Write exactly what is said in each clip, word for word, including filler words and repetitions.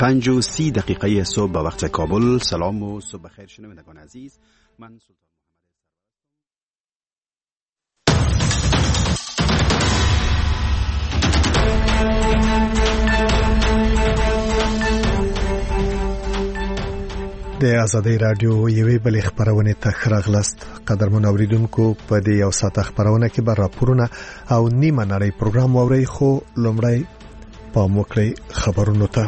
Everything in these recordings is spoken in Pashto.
پنج و سی دقیقه صبح به وقت کابل. سلام و صبح بخیر شنوندگان عزیز. من سلطان د آزادۍ رادیو یوې بلې خبرونه ته راغلاست. قدرمن اوریدونکو، په دې یو ساعت خبرونه کې به راپورونه او نیمه نړۍ پروګرام ووري، خو لومړی پام وکړئ خبرونو ته.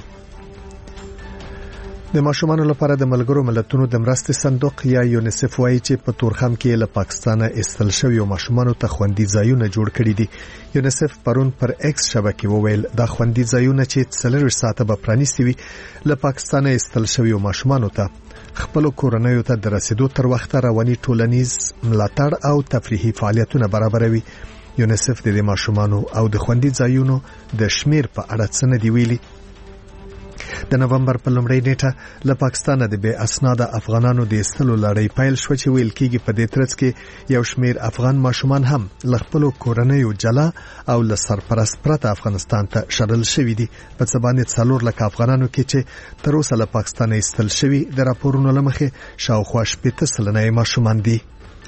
د ماشومانو لپاره د ملګرو ملتونو د مرستې صندوق یا یونیسف وایي چې په تورخم کې له پاکستانه ایستل شوی ماشومانو ته خوندي ځایونه جوړ کړي دي. یونیسف پرون پر ایکس شبکې وویل دا خوندي ځایونه چې څلور ساعته به پرانیستي وي له پاکستانه ایستل شوی ماشومانو ته خپل کورنیو ته د رسیدو تر وخته رواني ټولنیز ملاتړ او تفریحي فعالیتونه برابروي. یونیسف د ماشومانو او د خوندي ځایونو د شمیر په اړه څه نه دی ویلي. د نومبر په لومړۍ نیټه له پاکستانه د بې اسناده افغانانو د ایستلو لړۍ پیل شو چې ویل کېږي په دې ترڅ کې یو شمیر افغان ماشومان هم له خپلو کورنیو جلا او له سرپرست پرته افغانستان ته شړل شوي دي. په څه باندې څلور لکه افغانانو کې چې تر اوسه له پاکستانه ایستل شوي د راپورونو له مخې شاوخوا شپېته سلنه ماشومان دي.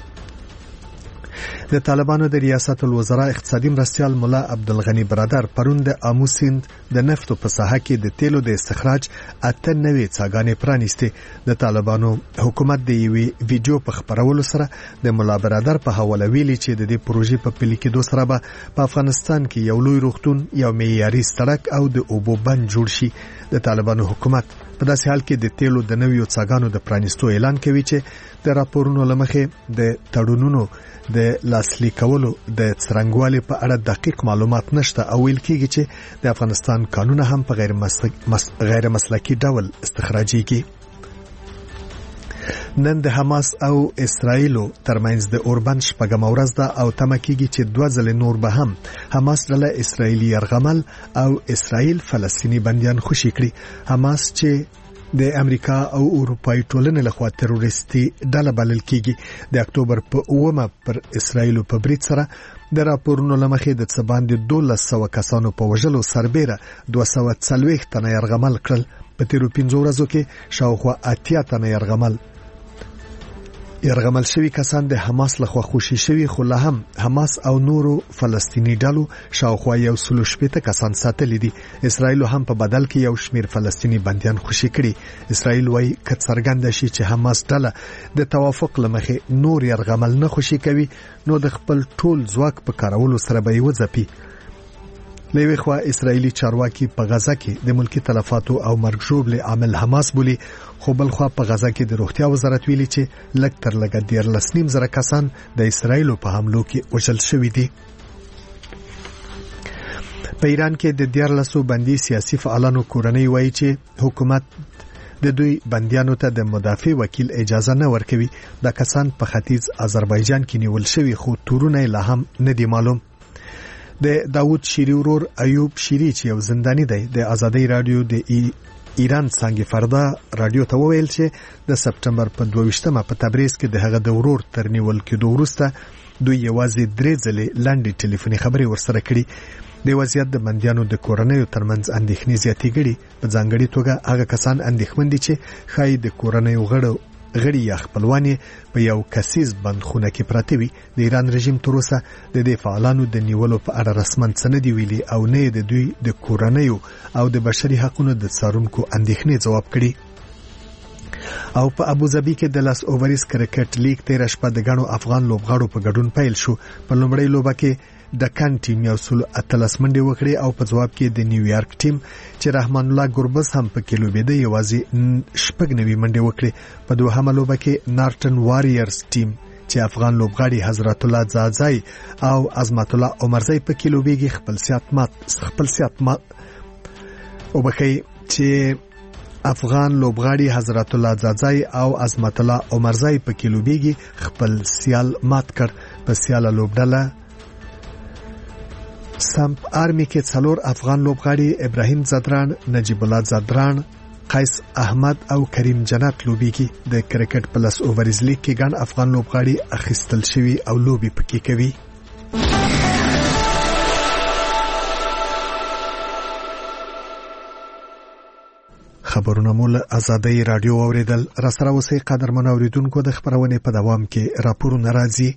د طالبانو د ریاست الوزرا اقتصادي مرستیال مولا عبدالغنی برادر پرون د آمو سیند د نفتو په ساحه کې د تیلو د استخراج اته نوې څاګانې پرانیستې. د طالبانو حکومت د یوې ویډیو په خبرولو سره د مولا برادر په حواله ویلي چې د دې پروژې په پلي کېدو سره به په افغانستان کې یو لوی روغتون، یو معیاري سړک او د اوبو بند جوړ شي. د طالبانو حکومت په داسې حال کې د تیلو د نویو څاګانو د پرانیستو اعلان کوي چې د راپورونو لمخې د تړونونو د لاسلیک کولو د څرنګوالي په اړه دقیق معلومات نشته او ویل کېږي چې د افغانستان قانون هم په غیر مسلک مس... غیر مسلکي ډول استخراجيږي. نن د حماس او اسرایلو ترمنځ د اوربند شپږم ورځ ده او تمه کېږي چې دوه ځله نور به هم حماس ډله اسرایلی یرغمل او اسرایل فلسطینی بندیان خوشي کړي. حماس چې د امریکا او اروپای ټولنې لخوا تروریستي ډله بلل کېږي د اکتوبر په اومه پر اسرایل په برید سره د راپورونو لمخې د څه باندې دولس سوه کسانو په وژلو سربېره دوه سوه څلوېښت تنه یرغمل کړل. په تیرو پنځو ورځو کې شاوخوا اتیا تنه یرغمل یرغمل شوی کسان د حماس لخوا خوشي شوی، خو له هم حماس او نورو فلسطینی ډلو شاوخوا یو سلو شپېته کسان ساتلی دي. اسرایل هم په بدل کې یو شمیر فلسطینی بندیان خوشي کړي. اسرایل وايي که څرګنده شي چې حماس ډله د توافق لمخې نور یرغمل نه خوشي کوي نو د خپل ټول ځواک په کارولو سره به یې وځپي. له یوې خوا اسرایلی چارواکي په غزه کې د ملکی تلفاتو او مرګ ژوبلې عامل حماس بولي، خو بل خوا په غزه کې د روغتیا وزارت ویلي چې لږ تر لږه دیارلس نیم زره کسان د اسرایلو په حملو کې وژل شوي دي. په ایران کې د دیارلسو بندي سیاسي فعالانو کورنۍ وایي چې حکومت د دوی بندیانو ته د مدافع وکیل اجازه نه ورکوي. دا کسان په ختیځ آذربایجان کې نیول شوي، خو تورونه لا هم نه دي معلوم. د داوود شیری ورور ایوب شیری چې یو زندانی دی د آزادۍ رادیو د ای ایران څنګه فردا رادیو ته وویل چې د سپټمبر په دوه ویشتمه په تبریز کې د هغه د ورور تر نیول کېدو وروسته دوی یوازې درې ځلې لاندې ټلیفوني خبرې ورسره کړې. د وضعیت د بندیانو د کورنیو ترمنځ اندېښنې زیاتې کړي. په ځانګړي توګه هغه کسان اندېښمن دي چې ښایي د کورنیو غړو غړي یا خپلوان په یو کسیز بندخونه کې پراته وي. د ایران رژیم تر اوسه د دې فعالانو د نیولو په اړه رسماً څه نه دی ویلي او نه د دوی د کورنیو او د بشري حقوقو د څارونکو اندېښنې ځواب کړي. او په ابوظبي کې د لاس اوورز کرکټ لیګ تیر شپه د غنو افغان لوبغاړو په ګډون پیل شو. په لومړۍ لوبه کې د کان ټیم یو سل اتلس منډې وکړې او په ځواب کې د نیویارک ټیم چې رحمان الله ګربز هم په کې لوبېده یوازې شپږ نوي منډې وکړې. په دوهمه لوبه کې نارټن واریرز ټیم چې افغان لوبغاړي حضرت الله زازای او عظمت الله عمرزی په کې لوبېږي خپل سیات مات خپل سیات مات او بخې چې افغان لوبغاړي حضرت الله زازای او عظمت الله عمرزی په کې لوبېږي خپل سیال مات کړ. په سیاله لوبډله سمپ آرمی کې څلور افغان لوبغاړي ابراهیم زدران، نجیب الله زدران، قیس احمد او کریم جنت لوبېږي. د کرکټ پلس اوورز لیګ کې ګڼ افغان لوبغاړي اخیستل شوي او لوبي پکې کوي. خبرونه مول آزادۍ رادیو اوریدل. را سره اوسئ قدرمن اوریدونکو، د خبرونه په دوام کې راپورونه راځي.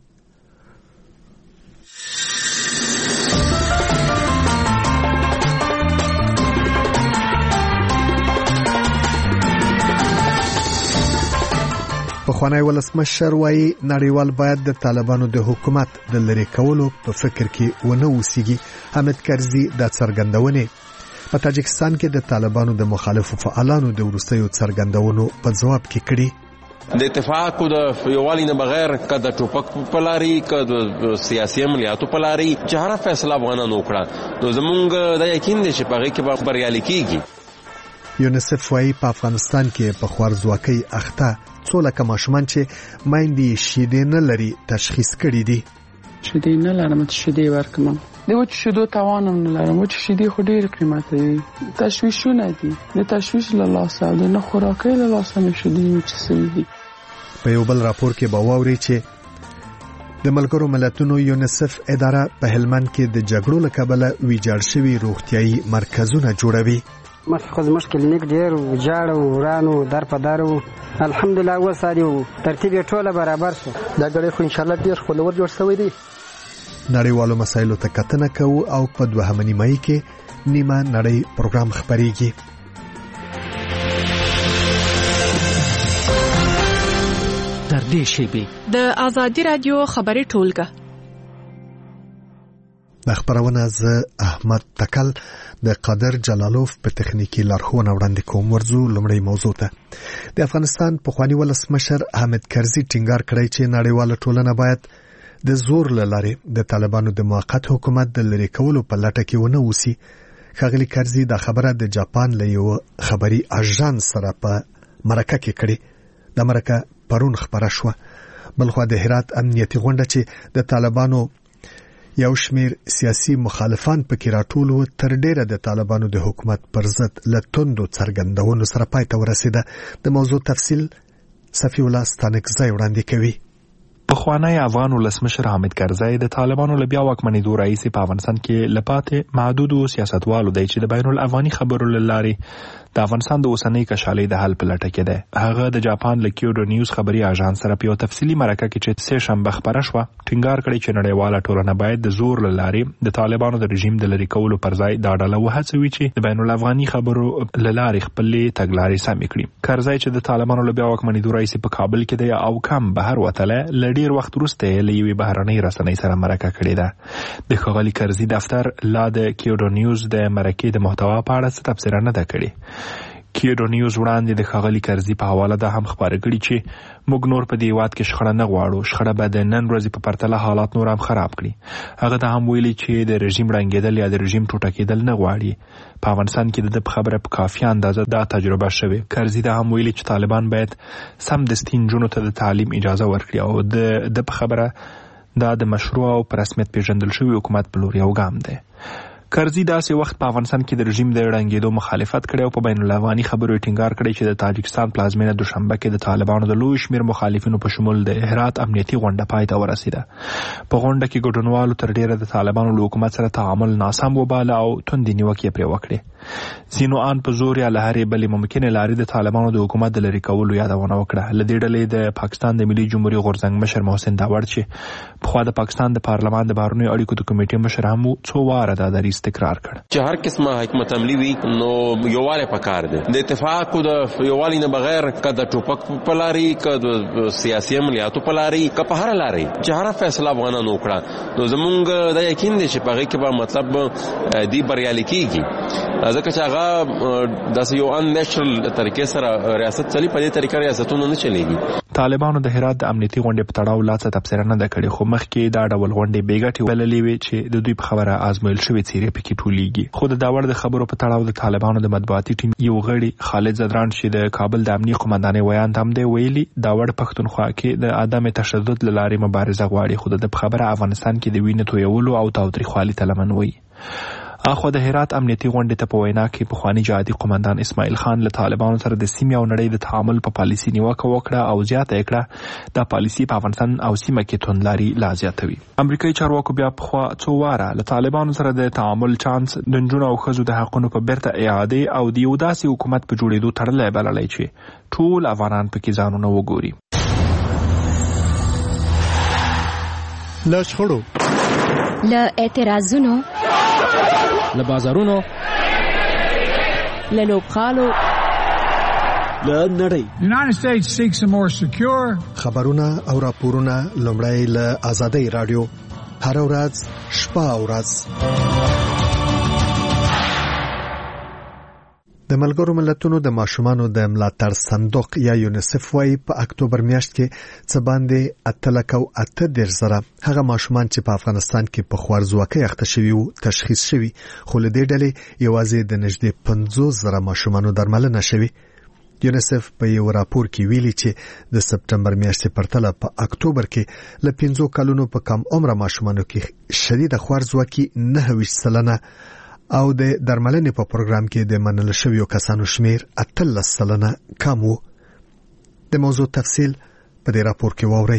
پخوانی ولسمشر وایي نړیوال باید د طالبانو د حکومت د لری کولو په فکر کې ونه اوسېږي. حامد کرزي د څرګندونې په تاجکستان کې د طالبانو د مخالفو فعالانو د وروستیو څرګندونو په جواب کې کړي. د اتفاق او د یووالي نه بغیر کده ټوپک په لاري کده سیاسي عملیاتو په لاري چې هر فیصله افغانانو وکړه نو زمونږ د یقین دي چې په هغه کې به بریالي کیږي. یونیسف وايي په افغانستان کې په خوارځواکۍ اخته څو لکه ماشومان چې مایندې شیدې نه لري تشخیص کړي دي. شیدې نه لرم چې شیدې ورکم د وچ شیدو توانم نه لرم. وچ شیدې خو ډېر قیمت دي. تشویشونه دي د تشویش له لاسه او د نه خوراکۍ له لاسه مې شیدې وچ دي. په یو بل راپور کې به واوري چې د ملګرو ملتونو یونیسف اداره په هلمند کې د جګړو له کبله ویجاړ شوي روغتیايي مرکزونه جوړوي. مخ مش کلینیک ډیر وجاړ او ورانو در په درو الحمدلله وسادي ترتیب ټوله برابر شو. دا غړي خو ان شاء الله ډیر خلور جوړ شوی دی. نړیوالو مسایلو ته کتنه کوو او په دوهمه نیمایي کې نیمه نړۍ پروګرام خبريږي. تر دې شی به د آزادي رادیو خبري ټولګه د خبرونه ز احمد تکل د قادر جلالوف په تخنیکی لارښوونه وړاندې کوم. ورزو لمړی موضوع ته د افغانستان پخوانی ولسمشر حامد کرزي ټینګار کړی چې نړیواله ټولنه باید د زور له لارې د طالبانو د موقت حکومت د لری کولو په لټه کې ونه اوسي. ښاغلي کرزي دا خبره د جاپان له یو خبري اژانس سره په مرکه کې کړې. د مرکه پرون خبره شوه. بلخو د هرات امنیتي غونډه چې د طالبانو یو شمیر سیاسي مخالفان پکې راټول تر ډیره د طالبانو د حکومت پر ضد لټوندو څرګندونو سره پای ته ورسیده. د موضوع تفصیل صفی الله ستانکزی وړاندې کوي. پخوانی افغان ولسمشر حامد کرزي د طالبانو له بیا واکمنېدو راهیسې په افغانستان کې لپاتې محدودو سیاستوالو دی چې د بین الافغاني خبرو له لارې د افغانستان د اوسنۍ کشالۍ د حل په لټه کې دی. هغه د جاپان له کیوډو نیوز خبري اژانس سره په یو تفصیلي مرکه کې چې سه شنبه خبره شوه ټینګار کړی چې نړیواله ټولنه باید د زور له لارې د طالبانو د رژیم د لری کولو پر ځای دا ډله وهڅوي چې د بین الافغاني خبرو له لارې خپلې تګلارې سمې کړي. کرزي چې د طالبانو له بیا واکمنېدو راهیسې په کابل کې دی او کم بهر وتلی له ډېر وخت وروسته له یوې بهرنۍ رسنۍ سره مرکه کړې ده. د ښاغلي کرزي دفتر لا د کیوډو نیوز د مرکې د محتوا په اړه څه تبصره نه ده کړې. کیوډو نیوز وړاندې د ښاغلي کرزي په حواله ده هم خبره کړې چې موږ نور په دې هیواد کې شخړه نه غواړو. شخړه به د نن ورځې په پرتله حالات نور هم خراب کړي. هغه ته هم ویلي چې د رژیم ړنګېدل یا د رژیم ټوټه کېدل نه غواړي. په افغانستان کې د خبره په کافي اندازه دا تجربه شوې. کرزي ته هم ویلي چې طالبان باید سمدستي نجونو ته د تعلیم اجازه ورکړي او د د خبره دا د مشروع او په رسمیت پیژندل شوی حکومت په لور یو ګام دی. کرزي داسې وخت په افغانستان کې د رژیم د ړنګېدو مخالفت کړی او په بین الافغاني خبرو ټینګار کړی چې د تاجکستان پلازمینه دوشنبه کې د طالبانو د لوی شمیر مخالفینو په شمول د هرات امنیتي غونډه پای ته ورسیده. په غونډه کې ګډونوالو تر ډیره د طالبانو له حکومت سره تعامل ناسم وباله او توندې نیوکې پرې وکړې. ځینو ان په زور یا له هرې بلې ممکنې لارې د طالبانو د حکومت د لری کولو یادونه وکړه. له دې ډلې د پاکستان د ملي جمهوریت غورځنګ مشر محسن داوړ چې پخوا د پاکستان د پارلمان د بهرنیو اړیکو د کمیټې مشر هم څو واره دا دریځ تکرار کړ چې هر قسمه حکمت عملی وي نو یووالی پکار دی. د اتفاق او د یووالي نه بغیر کده ټوپک په لاري کده سیاسي عملیاتو په لاري که په هر لاري چې هر فیصله افغانانو وکړه نو زمونږ د یقین دي چې په هغه کې به مطلب دی بریالي کیږي. ځکه چې هغه داسې یو ان نېچرل طریقې سره ریاست چلی په دې طریقه ریاستونه نه چلیږي. طالبانو د هرات د امنیتي غونډې په تړاو لا څه تبصره نه ده کړې خو مخکې دا ډول غونډې بې ګټې بللې وې چې د دوی په خبره آزمویل شوې څیرې پکې ټولېږي. خو د داوړ د خبرو په تړاو د طالبانو د مطبوعاتي ټیم یو غړي خالد زدران چې د کابل د امنیتي قومندانۍ ویاند هم دی ویلي داوړ پښتونخوا کې د عدم تشدد له لارې مبارزه غواړي خو د خبره افغانستان کې د وینې تویولو او تاوتریخوالي ته لمن وي. اخو د هرات امنیتي غونډې ته په وینا کې پخوانی جهادي قومندان اسماعیل خان له طالبانو سره د سیمې او نړۍ د تعامل په پالیسي نیوکه وکړه او زیاته کړه د پالیسي په افغانستان او سیمه کې توندلاري لا زیاتوي. امریکایي چارواکو بیا په خوا څو واره له طالبانو سره د تعامل چانس د نجونو او ښځو د حقونو په بیرته اعاده او د یو داسې حکومت په جوړېدو تړلی بللی چې ټول افغانان پکې ځانونه وګوري. له شخړو، له اعتراضونو، له بازارونو، له لوبغالو، له نړۍ. United States seeks a more secure. خبرونه او راپورونه لومړی له آزادۍ رادیو هر ورځ شپه او ورځ. د ملګرو ملتونو د ماشومانو د ملاتړ صندوق یا یونیسف وايي په اکتوبر میاشت کې څه باندې اته لک او اته دېرش زره هغه ماشومان چې په افغانستان کې په خوارځواکۍ اخته شوي وو تشخیص شوي، خو له دې ډلې یوازې د نږدې پنځوس زره ماشومانو درملنه شوي. یونیسف په یو راپور کې ویلي چې د سپټمبر میاشتې پرتله په اکتوبر کې له پنځو کلونو په کم عمره ماشومانو کې شدید خوارځواکي نهه ویشت سلنه او د درملنې په پروګرام کې د منل شویو کسانو شمیر اتلس سلنه کم وو. د موضوع تفصیل په دې راپور کې واورئ.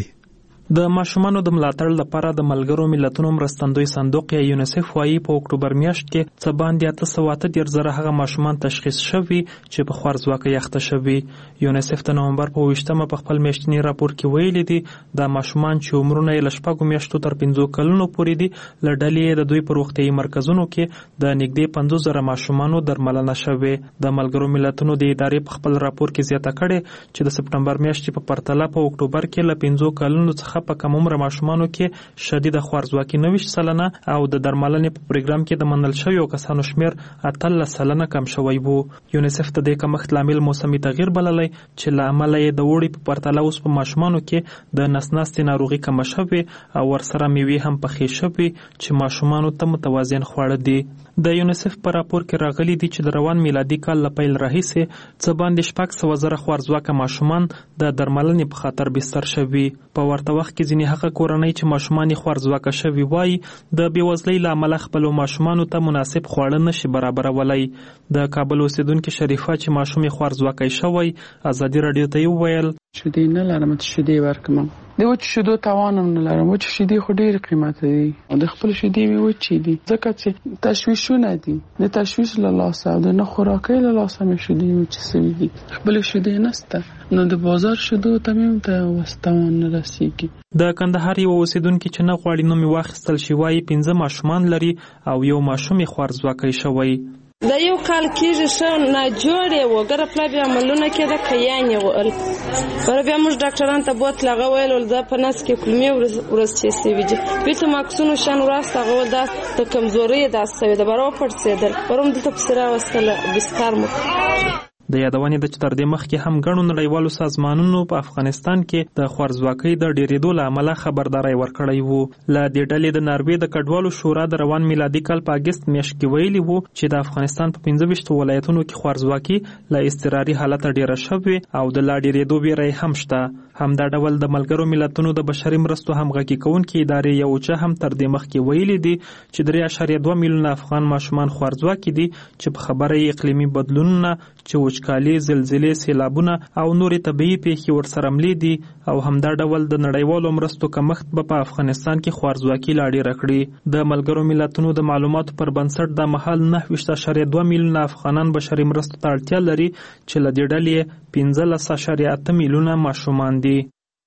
د ماشومانو د ملاتړ لپاره د ملګرو ملتونو مرستندوی صندوق یا یونیسف وايي په اکتوبر میاشت کې څه باندې اته سوه اته دېرش زره هغه ماشومان تشخیص شوي چې په خوارځواکۍ اخته شوي. یونیسف د نومبر په اوویشتمه په خپل میاشتني راپور کې ویلي دي دا ماشومان چې عمرونه یې له شپږو میاشتو تر پنځو کلونو پورې دي له ډلې د دوی په روغتیايي مرکزونو کې د نږدې پنځوس زره ماشومانو درملنه شوې. د ملګرو ملتونو د ادارې په خپل راپور کې زیاته کړې چې د سپټمبر میاشتې په پرتله په اکتوبر کې له پنځو کلونو څخه په کم عمر ماشومانو کې شدید خوارځواکي نوي سلنه او د درملنې په پروګرام کې د منل شویو کسانو شمیر اتلس سلنه کم شوی وو. یونیسف د دې کمښت لامل موسمي تغییر بللی چې له امله یې د وړي په پرتله اوس په ماشومانو کې د نس ناستې ناروغي کمه شوې او ورسره میوې هم پخې شوې چې ماشومانو ته متوازن خواړه دي. د یونیسف په راپور کې راغلي دي چې د روان میلادي کال له پیل راهیسې څه باندې شپږ سوه زره خوارځواکه ماشومان د درملنې په خاطر بستر شوي. په ورته وخت کې ځینې هغه کورنۍ چې ماشومان یې خوارځواکه شوي وایي د بېوزلۍ له امله خپلو ماشومانو ته مناسب خواړه نشي برابرولی. د کابل اوسیدونکې شریفه چې ماشوم یې خوارځواکی شوی ازادي راډیو ته یې وویل شیدې نه لرم چې شیدې ورکړم. د وچ شیدو توان هم نه لرم. وچ شیدې خو ډېرې قیمته دي او د خپل شیدې مې وچې دي ځکه چې تشویشونه دي. د تشویش له لاسه او د نه خوراکۍ له لاسه مې شیدې وچې سوي دي. خپلې شیدې نسته نو د بازار شیدو ته مې ته وستوان نه رسېږي. د کندهار یو اوسیدونکي چې نه غواړي نوم یې واخیستل شي وایي پنځه ماشومان لري او یو ماشوم یې خوارځواکی شوی. د یو کال کېږي ښه ناجوړې وه ګره پلا بیا عملونه کېده کیان یې وهل بره بیا موږ ډاکټرانو ته بوتل هغه ویل ول دا په نس کې کلمې ورسچې سوي دي بېرته ماکسونو شان وراست هغه ول دا د کمزورۍ یې داسې سوې ده بره وپړسېدل بره هم دلته پسې راوستله بستر مو. د یادونې ده چې تر دې مخکې هم ګڼو نړیوالو سازمانونو په افغانستان کې د خوارځواکۍ د ډېرېدو له امله خبرداری ورکړی وو. له دې ډلې د ناروې د کډوالو شورا د روان میلادي کال په اګست میاشت کې ویلي وو چې د افغانستان په پنځه ویشتو ولایتونو کې خوارځواکي له اضطراري حالته ډېره شوې او د لا ډېرېدو ویره یې هم شته. همدا ډول د ملګرو ملتونو د بشري مرستو همغږي کوونکې ادارې یو چا هم تر دې مخکې ویلي دي چې درې اعشاریه دوه میلیونه افغان ماشومان خوارځواکي دي چې په خبره یې اقلیمي بدلونونه چې وچکالي، زلزلې، سیلابونه او نورې طبیعي پیښې ورسره ملې دي او همدا ډول د نړیوالو مرستو کمښت به په افغانستان کې خوارځواکي لا ډېره کړي. د ملګرو ملتونو د معلوماتو پر بنسټ د مهال نهه ویشت اعشاریه دوه میلیونه افغانان بشري مرستو ته اړتیا لري چې له دې ډلې پنځلس اعشاریه اته میلیونه ماشومان دي.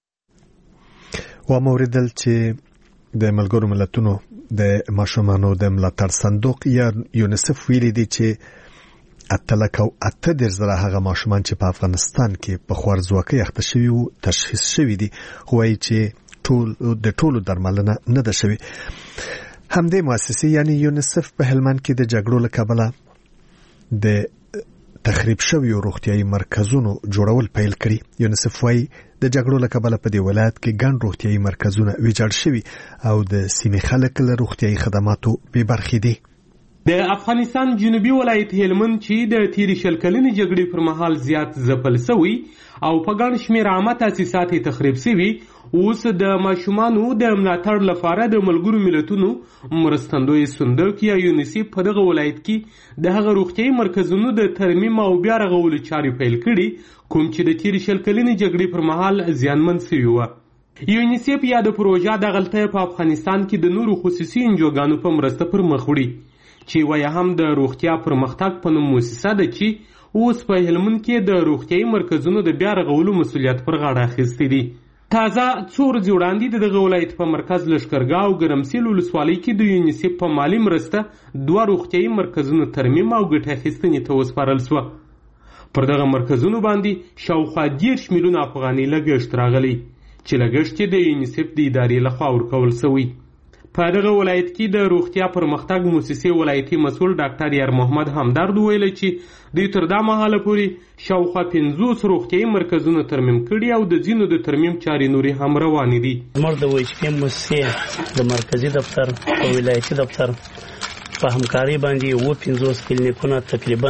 و موردل چې د ملګرو ملتونو د ماشومانو د ملاتړ صندوق یا یونیسف ویلي دي چې اته لک او اته دېرش زره هغه ماشومان چې په افغانستان کې په خوارځواکۍ اخته شوي وو تشخیص شوي دي خو وایي چې ټول د ټولو درملنه نه ده شوې. همدې مؤسسې یعنی یونیسف په هلمند کې د جګړو له کبله د تخریب شویو روغتیايي مرکزونو جوړول پیل کړي. یونیسف وايي د جګړو له کبله په دې ولایت کې ګڼ روغتیايي مرکزونه ویجاړ شوي او د سیمې خلک له روغتیايي خدماتو بې برخې دي. د افغانستان جنوبي ولایت هلمند چې د تیرې شل کلنې جګړې پر مهال زیات ځپل سوی او په ګڼ شمېر عامه تاسیسات یې تخریب سوي، اوس د ماشومانو د ملاتړ لپاره د ملګرو ملتونو مرستندوی صندوق یا یونیسیف په دغه ولایت کې د هغه روغتیایي مرکزونو د ترمیم او بیا رغولو چارې پیل کړي کوم چې د تیرې شل کلنې جګړې پر مهال زیانمن سوي وه. یونیسیف یا د پروژه دغلته په افغانستان کې د نورو خصوصي انجوګانو په مرسته پر مخ وړي چې وایه هم د روغتیا پرمختګ په نوم موسسه ده چې اوس په هلمند کې د روغتیایي مرکزونو د بیا رغولو مسؤلیت پر غاړه اخیستی دي. تازه څو ورځې وړاندې د دغه ولایت په مرکز لښکرګاه او ګرمسیل ولسوالۍ کې د یونیسیف په مالي مرسته دوه روغتیایي مرکزونو ترمیم او ګټه اخیستنې ته وسپارل سوه. پر دغه مرکزونو باندې شاوخوا دېرش میلیونه افغانۍ لګښت راغلی چې لګښت یې د یونیسیف د ادارې لخوا ورکول سوی. په دغه ولایت کې د روغتیا پرمختګ موسسې ولایتي مسؤل ډاکټر یار محمد همدرد ویلي چې دوی تر دا مهاله پورې شاوخوا پنځوس روغتیایي مرکزونه ترمیم کړي او د ځینو د ترمیم چارې نورې هم روانې دي. زموږ د ویچپي موسسې د مرکزي دفتر او ولایتي دفتر په همکارۍ باندې اووه پنځوس کلینیکونه تقریبا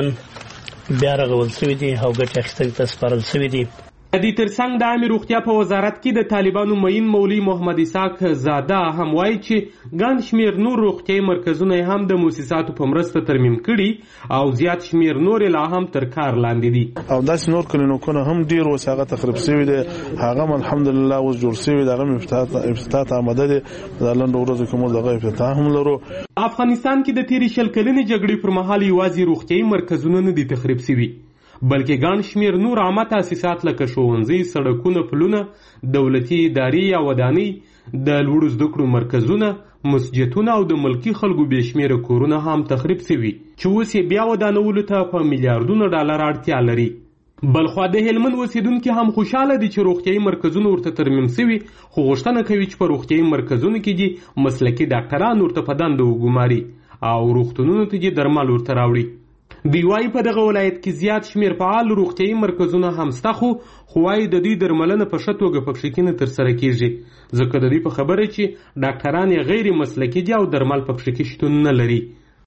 بیا رغول سوي دي او ګټې اخیستنې ته سپارل سوي دي. د دې ترڅنګ د عامې روغتیا په وزارت کې د طالبانو معین مولوي محمد اسحاق زاده هم وایي چې ګڼ شمېر نور روغتیایي مرکزونه یې هم د موسساتو په مرسته ترمیم کړي او زیات شمېر نور لا هم تر کار لاندې دي. او داسې نور کلینیکونه هم ډېر اوس هغه تخریب سوي دي، هغه هم الحمدلله اوس جوړ سوي دي، هغه هم افتتاح ته آماده دي. دا لنډو ورځو کې موږ دغه افتتاح هم لرو. افغانستان کې د تیرې شل کلنې جګړې پر مهال یوازې روغتیایي مرکزونه نه دي تخریب سوي بلکې ګڼ شمېر نور عامه تاسیسات لکه ښوونځي، سړکونه، پلونه، دولتي ادارې یا ودانۍ، د لوړو زده کړو مرکزونه، مسجدونه او د ملکي خلکو بې شمېره کورونه هم تخریب سوي چې اوس یې بیا ودانولو ته په میلیاردونو ډالر اړتیا لري. بلخوا د هلمند اوسیدونکي هم خوشحاله دي چې روغتیایي مرکزونه ورته ترمیم سوي، خو غوښتنه کوي چې په روغتیایي مرکزونو کې دي مسلکي ډاکټران ورته په دنده وګماري او روغتونونو ته دي درمل ورته راوړي. دوی وایي په دغه ولایت کې زیات شمېر فعال روغتیایي مرکزونه هم شته، خو خو وایي د دوی درملنه په ښه توګه پکښې کې نه ترسره کېږي ځکه د دوی په خبره چې ډاکټران یې غیر مسلکي دي او درمل پکښې کې شتون نه لري.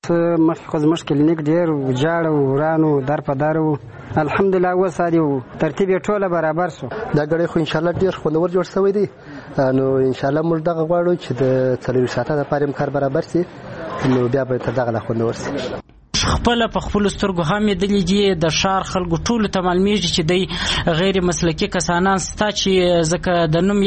مخکې خو زموږ کلینیک ډېر وجاړ و، وران و، در په در و. الحمدلله اوس عادي و، ترتیب یې ټوله برابر شو. دا ګړی خو انشاءالله ډېر خوندور جوړ شوی دی. نو انشاءالله موږ دغه غواړو چې د څلوېښت ساعته دپاره هم کار برابر شي، نو بیا به تر دغه لا خوندور شي. خپل په خپل سترګو هم یې دي د شار خلکو ټولو ته معلومیږي چې دی غیر مسلکي کسانان ستا چې ځکه د نوم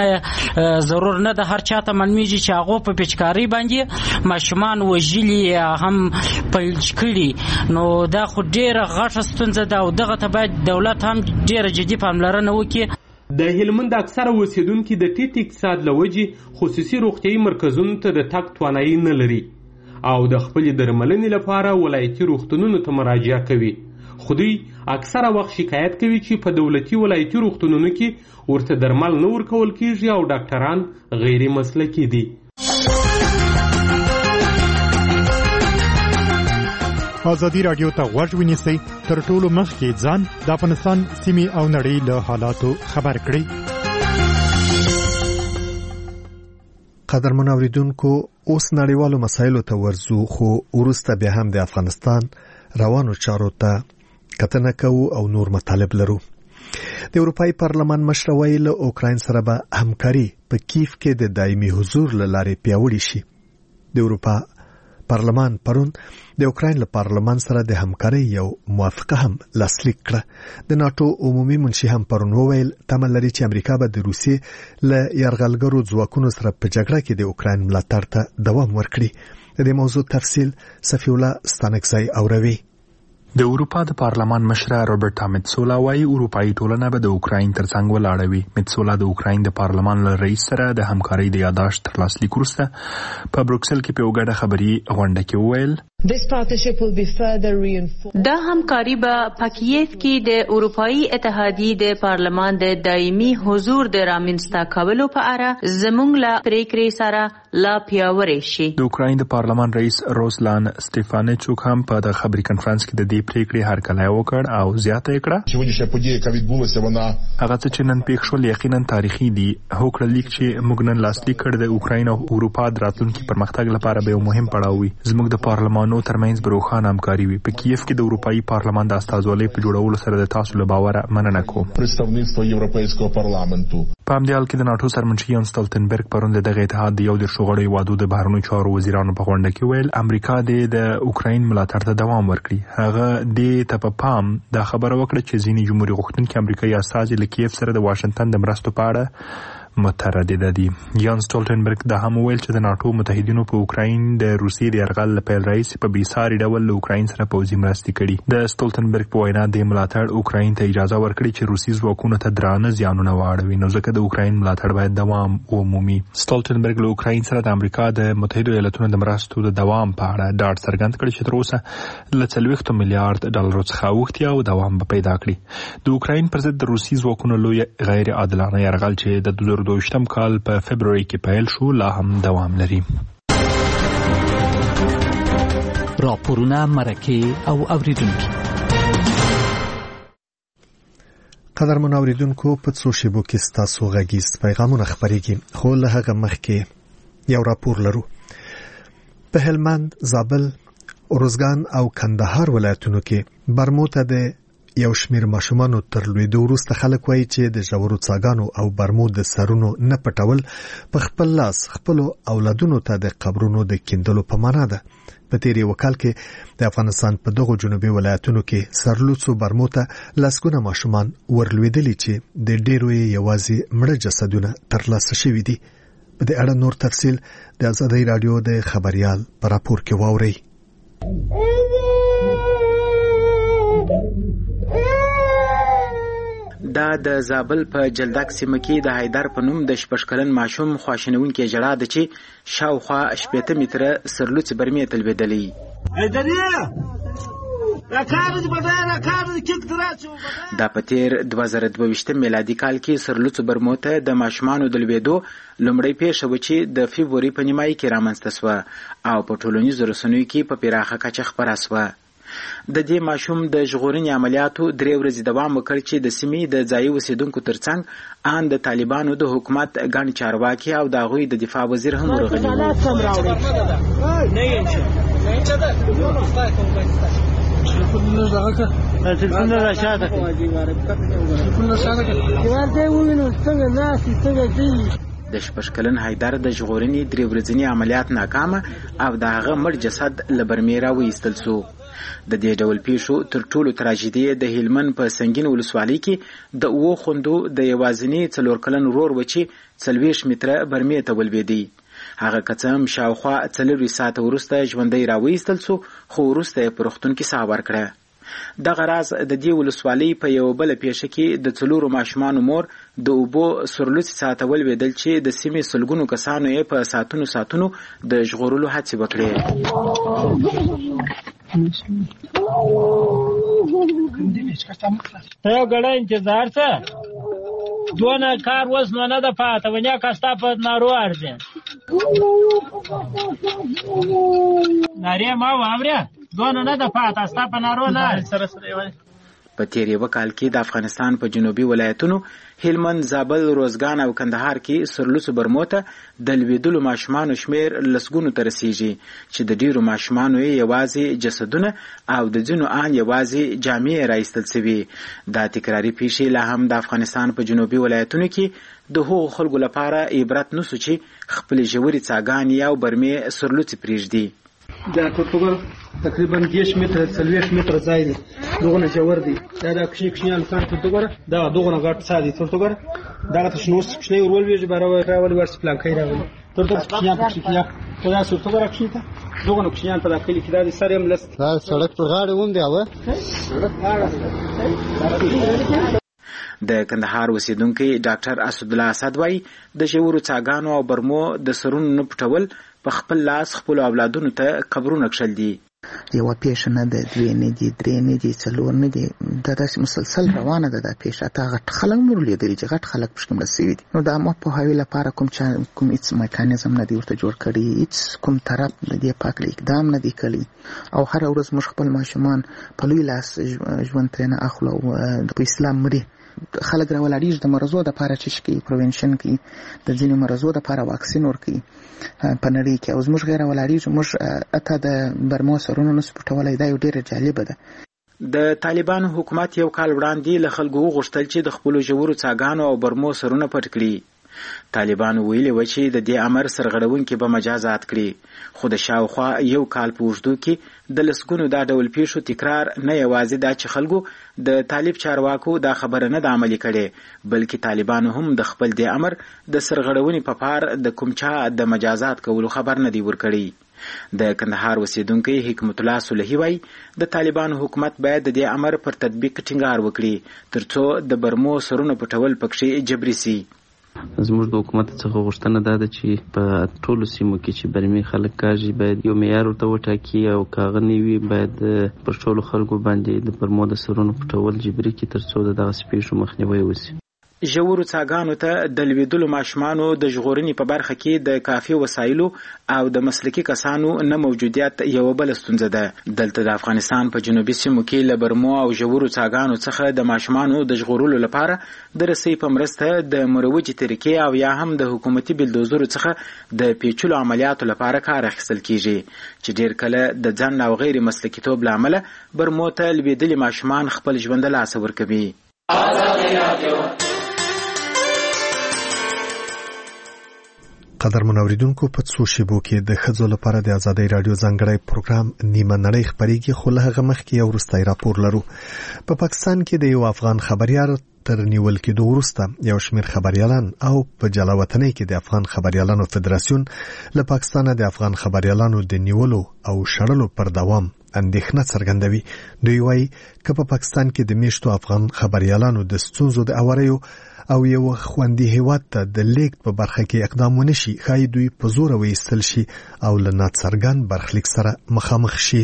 یادونه ضرور نه ده، هر چاته معلومیږي چې هغو په پیچکارۍ باندې ماشومان وژلي هم فلج کړي. نو دا خو ډېره غټه ستونزه ده او دغه ته باید دولت هم ډېره جدي پاملرنه وکړي. د هلمند اکثره اوسیدونکي د ټیټ اقتصاد له وجې خصوصي روغتیایي مرکزونو ته د تګ توانایي نه لري او د خپلې درملنې لپاره ولایتي روغتونونو ته مراجعه کوي، خو دوی اکثره وخت شکایت کوي چې په دولتي ولایتي روغتونونو کې ورته درمل نه ورکول کیږي او ډاکټران غیر مسلکي دي. ازادي راډیو ته غوږ ونیسئ، تر ټولو مخکې ځان د افغانستان سیمې او نړۍ له حالاتو خبر کړئ. قدرمن اوریدونکو، اوس نړیوالو مسایلو ته ورځو، خو وروسته بیا هم د افغانستان روانو چارو ته کتنه کوو او نور مطالب لرو. د اروپای پارلمان مشر ویلي له اوکراین سره به همکاري په کیف کې د دایمي حضور له لارې پیاوړې شي. د اروپا پارلمان پرون د اوکراین له پارلمان سره د همکارۍ یو موافقه هم لاسلیک کړه. د ناتو عمومي منشي هم پرون وویل تمه لري چې امریکا به د روسیې له یرغلګرو ځواکونو سره په جګړه کې د اوکراین ملاتړ ته دوام ورکړي. د دې موضوع تفصیل صفی الله ستانکزی اوروي. د اروپا د پارلمان مشره روبرټا میتسولا وايي اروپאי ټولنه به د اوکراین ترڅنګ ولاړه وي. میتسولا د اوکراین د پارلمان له رئیس سره د همکارۍ د یادداشت تر لاسلیک وروسته په بروکسل کې په وګړه خبري غونډه کې وویل دا همکاري به په کیف کې د اروپאי اتحادیې د پارلمان د دایمي حضور د رامنځته کولو په اړه زموږ له پریکړې سره لا پیاوړې شي. د اوکراین د پارلمان رئیس روسلان سټيفانچوک هم په د خبري کانفرنس کې د دې پریکړې هرکلی وکړ او زیاته کړه هغه چې نن پېښ شول یقینا تاریخي دي. هوکړه لیک چې موږ نن لاسلیک کړ د اوکراین او اروپا د راتلونکي پرمختګ لپاره به یو مهم پړاو وي. زموږ د پارلمانو کورنیانو ترمنځ به روښانه همکاري وي. په کیف کې د اروپایي پارلمان د استازولۍ په جوړولو سره د تاسو له باوره مننه کوم. په همدې حال کې د ناټو سرمنشي یان سټولټنبرګ پرون د دغه اتحاد د یو دېرش غړو هیوادو د بهرنیو چارو وزیرانو په غونډه کې ویل امریکا دې د اوکراین ملاتړ ته دوام ورکړي. هغه دې ته په پام دا خبره وکړه چې ځینې جمهوریت غوښتونکي امریکایي استازي له کیف سره د واشنگټن د مرستو په اړه متردده دي. یان سټولټنبرګ دا هم ویل چې د ناټو متحدینو په اوکراین د روسیې د یرغل له پیل راهیسې په بېساري ډول له اوکراین سره پوځي مرستې کړي. د سټولټنبرګ په وینا د ملاتړ اوکراین ته اجازه ورکړي چې روسي ځواکونو ته درانه زیانونه واړوي، نو ځکه د اوکراین ملاتړ باید دوام ومومي. سټولټنبرګ له اوکراین سره د امریکا د متحدو ایالاتونو د مرستو د دوام په اړه ډاډ څرګند کړی چې تر اوسه له څلوېښت میلیارډ ډالرو څخه اوښتي او دوام به پیدا کړي. د اوکراین پر ضد د روسي ځواکونو لوی غیر عادلانه یرغل چې د دوه زره دوه کال په فبروري کې پیل شو لا هم دوام لري. راپورونه، مرکې او اوریدونکي. قدرمن اوریدونکو، په څو شیبو کې ستاسو غږیز پیغامونه خپرېږي، خو له هغه مخکې یو راپور لرو. په هلمند، زابل، ارزګان او کندهار ولایتونو کې برمو ته د یو شمیر ماشومانو تر لویدو وروسته خلک وایي چې د ژورو څاګانو او برمو د سرونو نه پټول په خپل لاس خپل اولادونو ته د قبرونو د کیندلو په معنا ده. په تیر یو کال کې د افغانستان په دغو جنوبي ولایتونو کې سرلوڅو برمو ته لسګونه ماشومان ورلوېدلي چې د ډېرو یې یوازې مړه جسدونه ترلاسه شوي دي. په دې اړه نور تفصیل د آزادۍ راډیو د خبريال په راپور کې واورئ. دا د زابل په جلدک سیمه کې د حیدر په نوم د شپږ کلن ماشوم خواشینونکې ژړا ده چې شاوخوا شپېته متره سرلوڅې برمې ته لوېدلې. دا په تیر دوه زره دوه ویشتم میلادي کال کې سرلوڅو برمو ته د ماشومانو د لوېدو لومړی پیښه وه چې د فبروري په نیمایي کې رامنځته سوه او په ټولنیزو رسنیو کې په پراخه کچه خپره سوه. د دې ماشوم د ژغورنې عملیاتو درې ورځې دوام وکړ چې د سیمې د ځایي اوسیدونکو ترڅنګ ان د طالبانو د حکومت ګڼ چارواکي او د هغوی د دفاع وزیر هم ورغلي وو. د شپږ کلن حیدر د ژغورنې درې ورځني عملیات ناکامه او د هغه مړ جسد له برمې راوایستل سو. د دې ډول پیښو تر ټولو تراژیدي د هلمند په سنگین ولسوالۍ کې د اوو خوندو د یوازیني څلور کلن ورور و چې څلوېښت متره برمې ته ولوېدی. هغه که څه هم شاوخوا څلورویشت ساعته وروسته ژوندی راوایستل سو، خو وروسته یې په روغتون کې ساه ورکړه. دغه راز د دې ولسوالۍ په یو بل پیښه کې د څلورو ماشومانو مور د اوبو سرلوڅې ساعته ولوېدل چې د سیمې سلګونو کسانو یې په ساعتونو ساعتونو د ژغورلو هڅې وکړې. یو ګړی انتظار څه دونه کار اوس نو نه ده پاته ونیا که ستا په نارو ارځې نارې ما واورې دونه نه ده پاته ستا په نارو نه سره سره. په تیر یو کال کې د افغانستان په جنوبي ولایتونو هلمند، زابل، روزګان او کندهار کې سرلوڅو برمو ته د لوېدلو ماشومانو شمیر لسګونو ته رسیږي چې د ډیرو ماشومانو یې یوازې جسدونه او د ځینو ان یوازې جامې راایستل شوي. دا تکراري پیښې لا هم د افغانستان په جنوبي ولایتونو کې د هغو خلکو لپاره عبرت نسو چې خپلې ژورې څاګانې او برمې سرلوڅې پرېږدي. دا ټوټګر تقریبا دېرش متره څلوېښت متره ځای دی، دغونه ژور دی. دا د کوچني کوچني هلکان ټوټګره دا دغونه غټ څا دی ټوټګره دغه ته شنو کوچنی ور ولوېږي باره راولي ورسې پلانکۍ راولي ټوټګر کوچنیان پکښې کښېنه خو دا ټوټګره کښې ته دغونه کوچنیان په دا کلي کې دا د سر یې هم لس دا سړک پر غاړې هم دی اوه د کندهار اوسیدونکی ډاکټر اسدالله اسد وایي د ژورو څاګانو او برمو د سرونو نه پټول په خپل لاس خپلو اولادونو ته قبرونه کښل دي. یوه پیښه نه ده، دوې نه دي، درې نه دي، څلور نه دي، دا داسې مسلسل روانه ده دا پیښه. حتی غټ خلک مو لیدلي چې غټ خلک پکښې مړه سوي دي. نو د عامه پوهاوي لپاره کوم چا کوم هېڅ میکانیزم نه دی ورته جوړ کړی، هېڅ کوم طرف د دې پاک اقدام نه دی کړی او هره ورځ موږ خپل ماشومان په لوی لاس ژوند ترېنه اخلو او په اسلام مري خلک راولاړیږي د مرزو د لپاره چې کوي پروینشن کوي د ځینې مرزو د لپاره واکسین ورکوي په نړۍ کې او زموږ غیر ولاړیږي موږ اته د برمو سرونو نس پټولای دا یو ډیره جالبه ده د طالبانو حکومت یو کال وړاندې له خلکو غوښتل چې د خپل ژورو څاګانو او برمو سرونه پټ کړي. طالبانو ویلي و چې د دې امر سرغړونکي به مجازات کړي، خو د شاوخوا یو کال په اوږدو کې د لسګونو دا ډول پیښو تکرار نه یوازې دا چې خلکو د طالب چارواکو دا خبره نه ده عملي کړې، بلکې طالبانو هم د خپل دې امر د سرغړونې په پار د کوم چا د مجازات کولو خبر نه دی ورکړی. د کندهار اوسیدونکی حکمت الله صلحي وایي د طالبانو حکومت باید د دې امر پر تطبیق ټینګار وکړي ترڅو د برمو سرونو پټول پکښې جبري سي. زموږ د حکومت څخه غوښتنه دا ده چې په ټولو سیمو کې چې برمې خلک کاږي باید یو معیار ورته وټاکي او که هغه نه وي باید پر ټولو خلکو باندې د برمو د سرونو پټول جبري کړي ترڅو د دغسې پیښو مخنیوی وشي. ژورو څاګانو ته د لوېدلو ماشومانو د ژغورنې په برخه کې د کافي وسایلو او د مسلکي کسانو نه موجودیت یوه بله ستونزه ده. دلته د افغانستان په جنوبي سیمو کې له برمو او ژورو څاګانو څخه د ماشومانو د ژغورلو لپاره د رسۍ په مرسته د مروجې طریقې او یا هم د حکومتي بلدوزرو څخه د پیچلو عملیاتو لپاره کار اخیستل کیږي چې ډیر کله د ځنډ او غیر مسلکیتوب له امله برمو ته لوېدلي ماشومان خپل ژوند له لاسه ورکوي. قدرمن اوریدونکو په څو شیبو کې د ښځو لپاره د ازادۍ راډیو ځانګړی پروګرام نیمه نړۍ خپرېږي، خو له هغه مخکې یو وروستی راپور لرو. په پاکستان کې د یو افغان خبریال تر نیول کېدو وروسته یو شمېر خبریالان او په جلاوطنۍ کې د افغان خبریالانو فدراسیون له پاکستانه د افغان خبریالانو د نیولو او شړلو پر دوام اندېښنه څرګندوي. دوی وایي که په پاکستان کې د میشتو افغان خبریالانو د ستونزو د اوریو او یو خوندي هیواد ته د لیږد په برخه کې اقدام ونه شي، ښایي دوی په زوره وایستل شي او له ناڅرګند برخلیک سره مخامخ شي.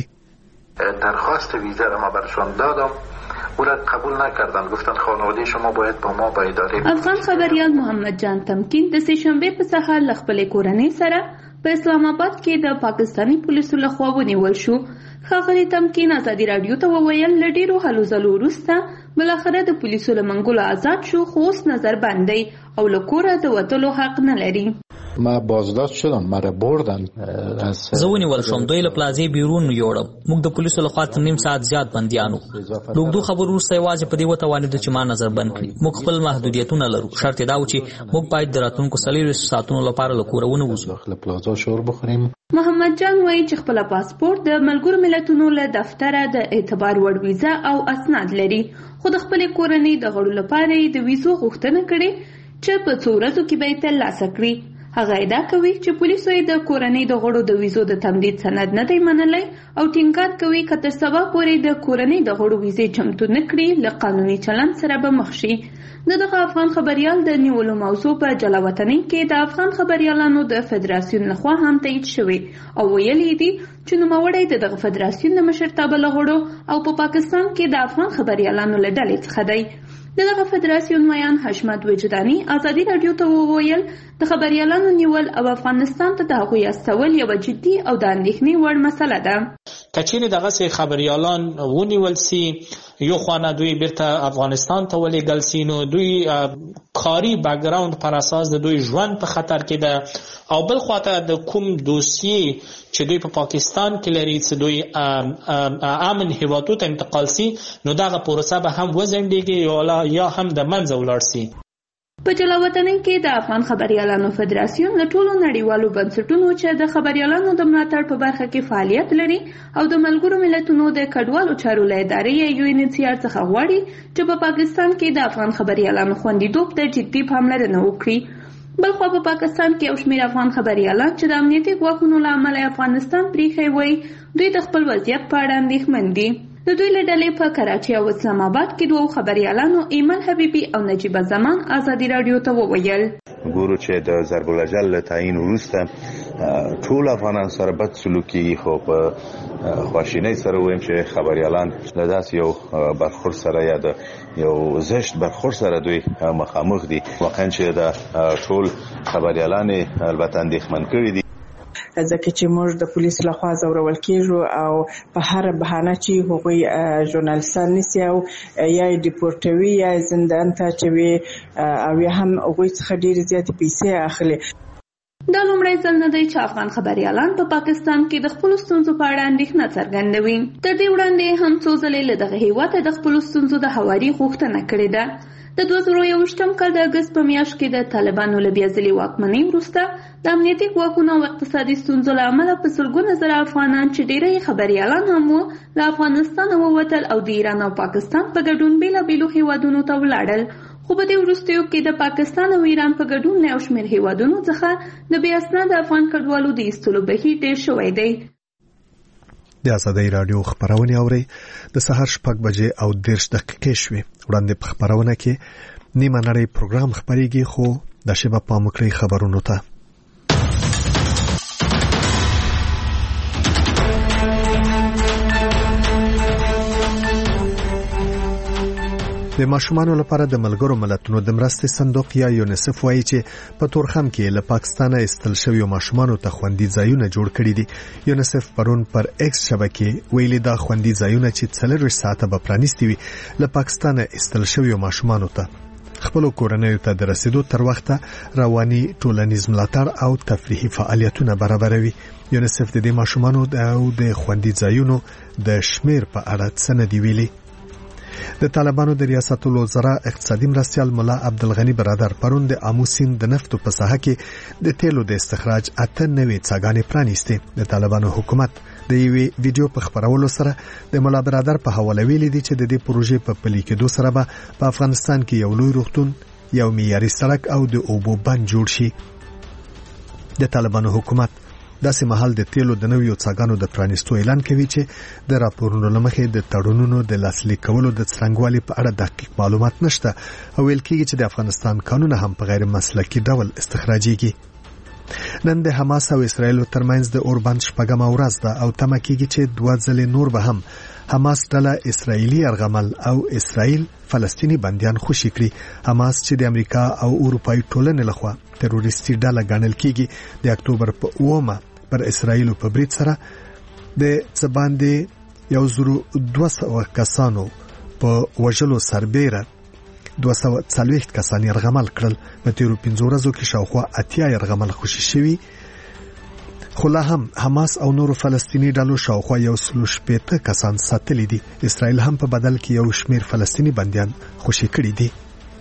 درخواست ویزا را ما برشان دادم، او را قبول نکردن، گفتن خانواده شما باید با ما با اداره. افغان خبریال محمد جان تمکین د سه شنبه په سهار له خپلې کورنۍ سره په اسلام آباد کې د پاکستاني پولیسو لخوا ونیول شو. ښاغلي تمکین ازادي راډیو ته وویل له ډېرو هلو ځلو وروسته بالاخره د پولیسو له منګولو آزاد شو، خو اوس نظر بند دی او له کوره د وتلو حق نه لري. ما بازداشت شدم، مرا بردن. زه ونیول شوم، دوی له پلازې بیرون یوړم. موږ د پولیسو لخوا تر نیم ساعت زیات بندیانو. له اوږدو خبرو وروسته یوازې په دې وتوانېدو چې ما نظر بند کړي. موږ خپل محدودیتونه لرو. شرط یې دا و چې موږ باید د راتلونکو څلوېښتو ساعتونو لپاره له کوره ونه وځو. محمد جان وایي چې خپل پاسپورت د ملګرو ملتونو له دفتره د اعتبار وړ ویزا او اسناد لري، خو د خپلې کورنۍ د غړو لپاره یې د ویزو غوښتنه کړې چې په څو ورځو کې به یې ترلاسه کړي. هغه ادعا کوي چې پولیسو یې د کورنۍ د غړو د ویزو د تمدید سند نه دی منلی او ټینګار کوي که تر سبا پورې د کورنۍ د غړو ویزې چمتو نه کړي له قانوني چلند سره به مخ شي. د دغه افغان خبریال د نیولو موضوع په جلاوطنۍ کې د افغان خبریالانو د فدراسیون لخوا هم تایید شوی او ویلي دي چې نوموړی د دغه فدراسیون د مشرتابه له غړو او په پاکستان کې د افغان خبریالانو له ډلې څخه دی. د دغه فدراسیون میان حشمت وجداني ازادي راډیو ته وویل د خبریالانو نیول او افغانستان ته د هغوی استول یوه جدي او د اندېښنې وړ مسله ده. که چیرې دغسې خبریالان ونیول سي، یو خانه دوی بیرته افغانستان ته ولېږل سي، نو دوی کاري بیکګراوند پر اساس د دوی ژوند په خطر کې ده، او بل خواته د کوم دوسیې چې دوی په پاکستان کې لري چې دوی امن هیوادو ته انتقال سي، نو دغه پروسه به هم وځنډېږي یا هم د منځه ولاړ سي. په جلاوطنۍ کې د افغان خبریالانو فدراسیون له ټولو نړیوالو بنسټونو چې د خبریالانو د ملاتړ په برخه کې فعالیت لري او د ملګرو ملتونو د کډوالو چارو له ادارې یو ان سی آر څخه غواړي چې په پاکستان کې د افغان خبریالانو خوندیتوب ته جدي پاملرنه وکړي. بلخوا په پاکستان کې یو شمېر افغان خبریالان چې د امنیتي ګواښونو له امله افغانستان پریښی وایي دوی د خپل وضعیت په اړه اندېښمن دي. د دوی له ډلې په کراچۍ او اسلام آباد کې دوو خبریالانو ایمن حبیبي او نجیبه زمان ازادي راډیو ته وویل ګورو چې د ضرب الاجل له تعیین وروسته ټول افغانان سره بد سلوک کیږي، خو په خواشینۍ سره وایم چې خبریالان له داسې یو برخورد سره یا د یو زشت برخورد سره دوی مخامخ دي. واقعا چې د ټول خبریالان البته اندېښمن کړي دي. ځکه چې موږ د پولیسو لخوا ځورول کیږو او په هر بهانه چې هغوی ژورنالیستان نیسي او یا یې ډیپورټوي یا یې زندان ته اچوي او یا هم هغوی څخه ډېرې زیاتې پیسې اخلي. دا لومړی ځل نه دی چې افغان خبریالان په پاکستان کې د خپلو ستونزو په اړه اندېښنه څرګندوي. تر دې وړاندې هم څو ځلې له دغه هېواده د خپلو ستونزو د هواري غوښتنه کړې ده. د دوه زره یوویشتم کال د اګست په میاشت کې د طالبانو له بیا ځلې واکمنۍ وروسته د امنیتي ګواښونو او اقتصادي ستونزو له امله په سلګونه زره افغانان چې ډېری خبریالان هم وو له افغانستانه ووتل او د ایران او پاکستان په ګډون بېلابېلو هېوادونو ته ولاړل. خو په دې وروستیو کې د پاکستان او ایران په ګډون له یو شمېر هېوادونو څخه د بې اسناده افغان کډوالو د ایستلو بهیر ډېر شوی دی. د ازادۍ راډیو خبرونه اوري د سهار شپږ بجې او دېرش دقیقې شوې. وړاندې په خبرونه کې نیمه نړۍ پروګرام خبرېږي خو د شبه پام وکړئ خبرونو ته. د ماشومانو لپاره د ملګرو ملتونو د مرستې صندوق یا یونیسف وایي چې په تورخم کې له پاکستانه ایستل شویو ماشومانو ته خوندي ځایونه جوړ کړي دي. یونیسف پرون پر ایکس شبکې ویلي دا خوندي ځایونه چې څلوېښت ساعته به پرانیستي وي له پاکستانه ایستل شویو ماشومانو ته خپل کورنیو ته د رسیدو تر وخته رواني ټولنیز ملاتړ او تفریحي فعالیتونه برابروي. یونیسف د دې ماشومانو او د خوندي ځایونو د شمیر په اړه څه نه دی ویلي. د طالبانو د ریاست الوزرا اقتصادي مرستیال مولا عبدالغنی برادر پرون د آمو سیند د نفتو په ساحه کې د تیلو د استخراج اته نوې څاګانې پرانیستې. د طالبانو حکومت د یوې ویډیو په خبرولو سره د مولا برادر په حواله ویلي دي چې د دې پروژې په پلي کېدو سره به په افغانستان کې یو لوی روغتون، یو معیاري سړک او د اوبو بند جوړ شي. د طالبانو حکومت داسې مهال د تیلو د نویو څاګانو د پرانیستو اعلان کوي چې د راپورونو لمخې د تړونونو د لاسلیک کولو د څرنګوالي په اړه دقیق معلومات نشته او ویل کېږي چې د افغانستان قانون هم په غیر مسلکي ډول استخراجيږي. نن د حماس او اسرائیل ترمنځ د اوربند شپږمه ورځ ده او تمه کېږي چې دوه ځلې نور به هم حماس ډله اسرائیلي ارغمل او اسرائیل فلسطینی بنديان خوشي کړي. حماس چې د امریکا او اروپای ټولنې لخوا تروریستي ډله ګڼل کېږي د اکتوبر په اومه پر اسرائیل په برید سره د څباندې یو زرو دوه سوه کسانو په وژلو سربېره دوه سوه څلوېښت کسان یرغمل کړل. په تیرو پنځو ورځو کې شاوخوا اتیا یرغمل خوشي شوي، خو لا هم حماس او نورو فلسطینی ډلو شاوخوا یو سلو شپېته کسان ساتلي دي. اسرائیل هم په بدل کې یو شمېر فلسطینی بندیان خوشي کړي دي.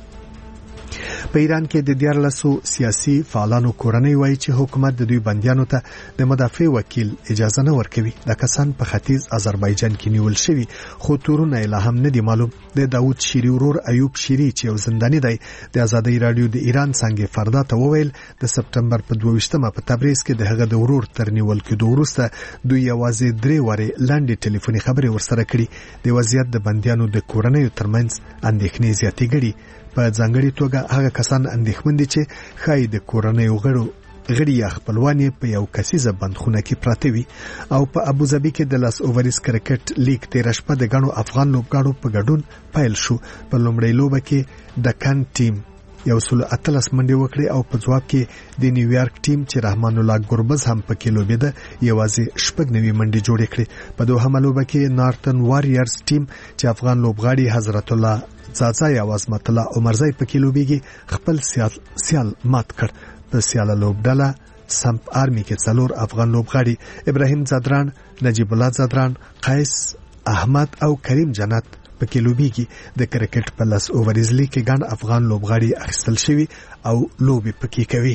په ایران کې د دیارلسو سیاسي فعالانو کورنۍ وایي چې حکومت د دوی بندیانو ته د مدافع وکیل اجازه نه ورکوي. د کسان په ختیځ آذربایجان کې نیول شوي خو تورونه یې لا هم نه دي معلوم. د داوود شیری ورور ایوب شیری چې یو زنداني دی د ازادۍ راډیو د ایران څنګه فردا ته وویل د سپټمبر په دوه ویشتمه په تبریز کې د هغه د ورور تر نیول کېدو وروسته دوی یوازې درې وارې لاندې ټلیفوني خبرې ورسره کړي. د وضعیت د بندیانو د کورنیو ترمنځ اندېښنې زیاتې کړي. په ځانګړي توګه هغه کسان اندېښمن دي چې ښایي د کورنیو غړو غړي یا خپلوان په یو کسیزه بندخونه کې پراته وي. او په ابوظبي کې د لاس اووریس کرکټ لیګ تېره شپه د غنو افغان لوبغاړو په ګډون پیل شو. په لومړۍ لوبه کې ډکن ټیم یو سل اتلس منډې وکړې او په ځواب کې د نیویارک ټیم چې رحمان الله ګربز هم پکې لوبېده یوازې شپږ نوي منډې جوړې کړې. په دوهمه لوبه کې نارتن واریرز ټیم چې افغان لوبغاړي حضرت الله زازای او عظمت الله عمرزای پکې لوبېږي خپل سیال سیال مات کړ. په سیاله لوبډله سمپ آرمي کې څلور افغان لوبغاړي ابراهیم زادران، نجیب الله زادران، قیس احمد او کریم جنت پکې لوبېږي. د کرکټ په لاس اووریز لیګ کې ګڼ افغان لوبغاړي اخیستل شوي او لوبې پکې کوي.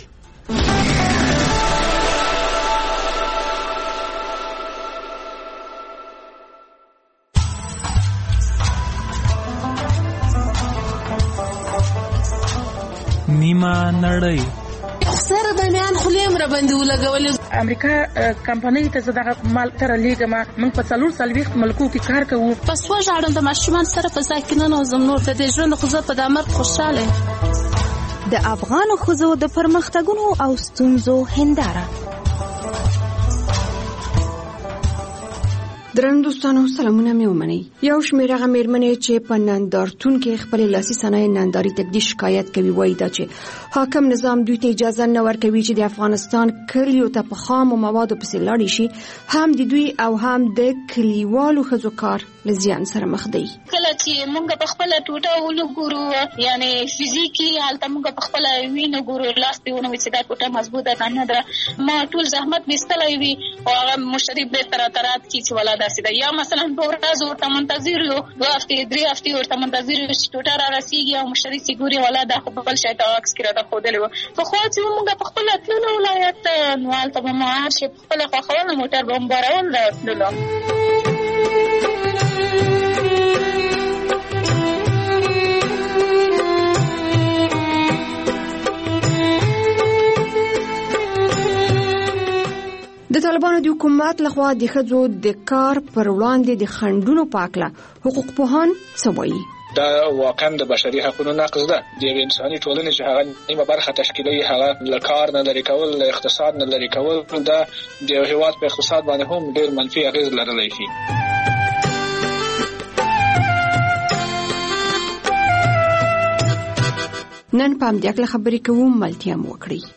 نیمه نړۍ سره د میان خلیم را باندې ولګولې. امریکا کمپنۍ ته زداغه مال تر لیګه ما من په څلور سلويخت ملکو کې کار کوو. پس وژاړم د ماشومان سره په ځای کې نه نوزم نور د دې ژوند خو زه په دامر خوشاله. د افغان ښځو د پرمختګونو او ستونزو هنداره درنو دوستانو سلامونه مې ومنئ. یو شمېر هغه مېرمنې چې په نندارتون کې خپلې لاسي صنایع نندارې ته ږدي شکایت کوي، وایي دا چې حاکم نظام دوی ته اجازه نه ورکوي چې د افغانستان کلیو ته په خامو موادو پسې لاړې شي، هم د دوی او هم د کلیوالو ښځو کار له زیان سره مخ دی. کله چې موږ په خپله ټوټه ولګورو، یعنی فزیکي هلته موږ په خپله وینو ګورو، لاس دې ونه وي چې دا ټوټه مضبوطه ده نه ده. ما ټول زحمت مې ایستلی وي او هغه مشتري بېرته راته رد کړي چې ولا داسې ده. یا مثلا دوه ورځې ورته منتظر یو، دوه هفتې درې هفتې ورته منتظر یو چې ټوټه را رسېږي او مشتري چې ګوري ولا دا خو بل شی ته عکس کې راته ښودلی وو. پخوا چې موږ په خپله تللو ولایت ته، نو هلته به مو هر شی په خپله خوښول، موټر به مو بارول راتللو. د طالبانو د حکومت لخوا د ښځو د کار پر وړاندې د خنډونو په هکله حقوق پوهان څه وایي؟ دا واقعا د بشري حقوقو نقض ده. د یوې انساني ټولنې چې هغه نیمه برخه تشکیلوي، هغه له کار نه لرې کول، له اقتصاد نه لرې کول، دا د یو هېواد په اقتصاد باندې هم ډېر منفي اغېز لرلی شي. نن په همدې هکله خبرې کوو، ملتیا مو وکړئ.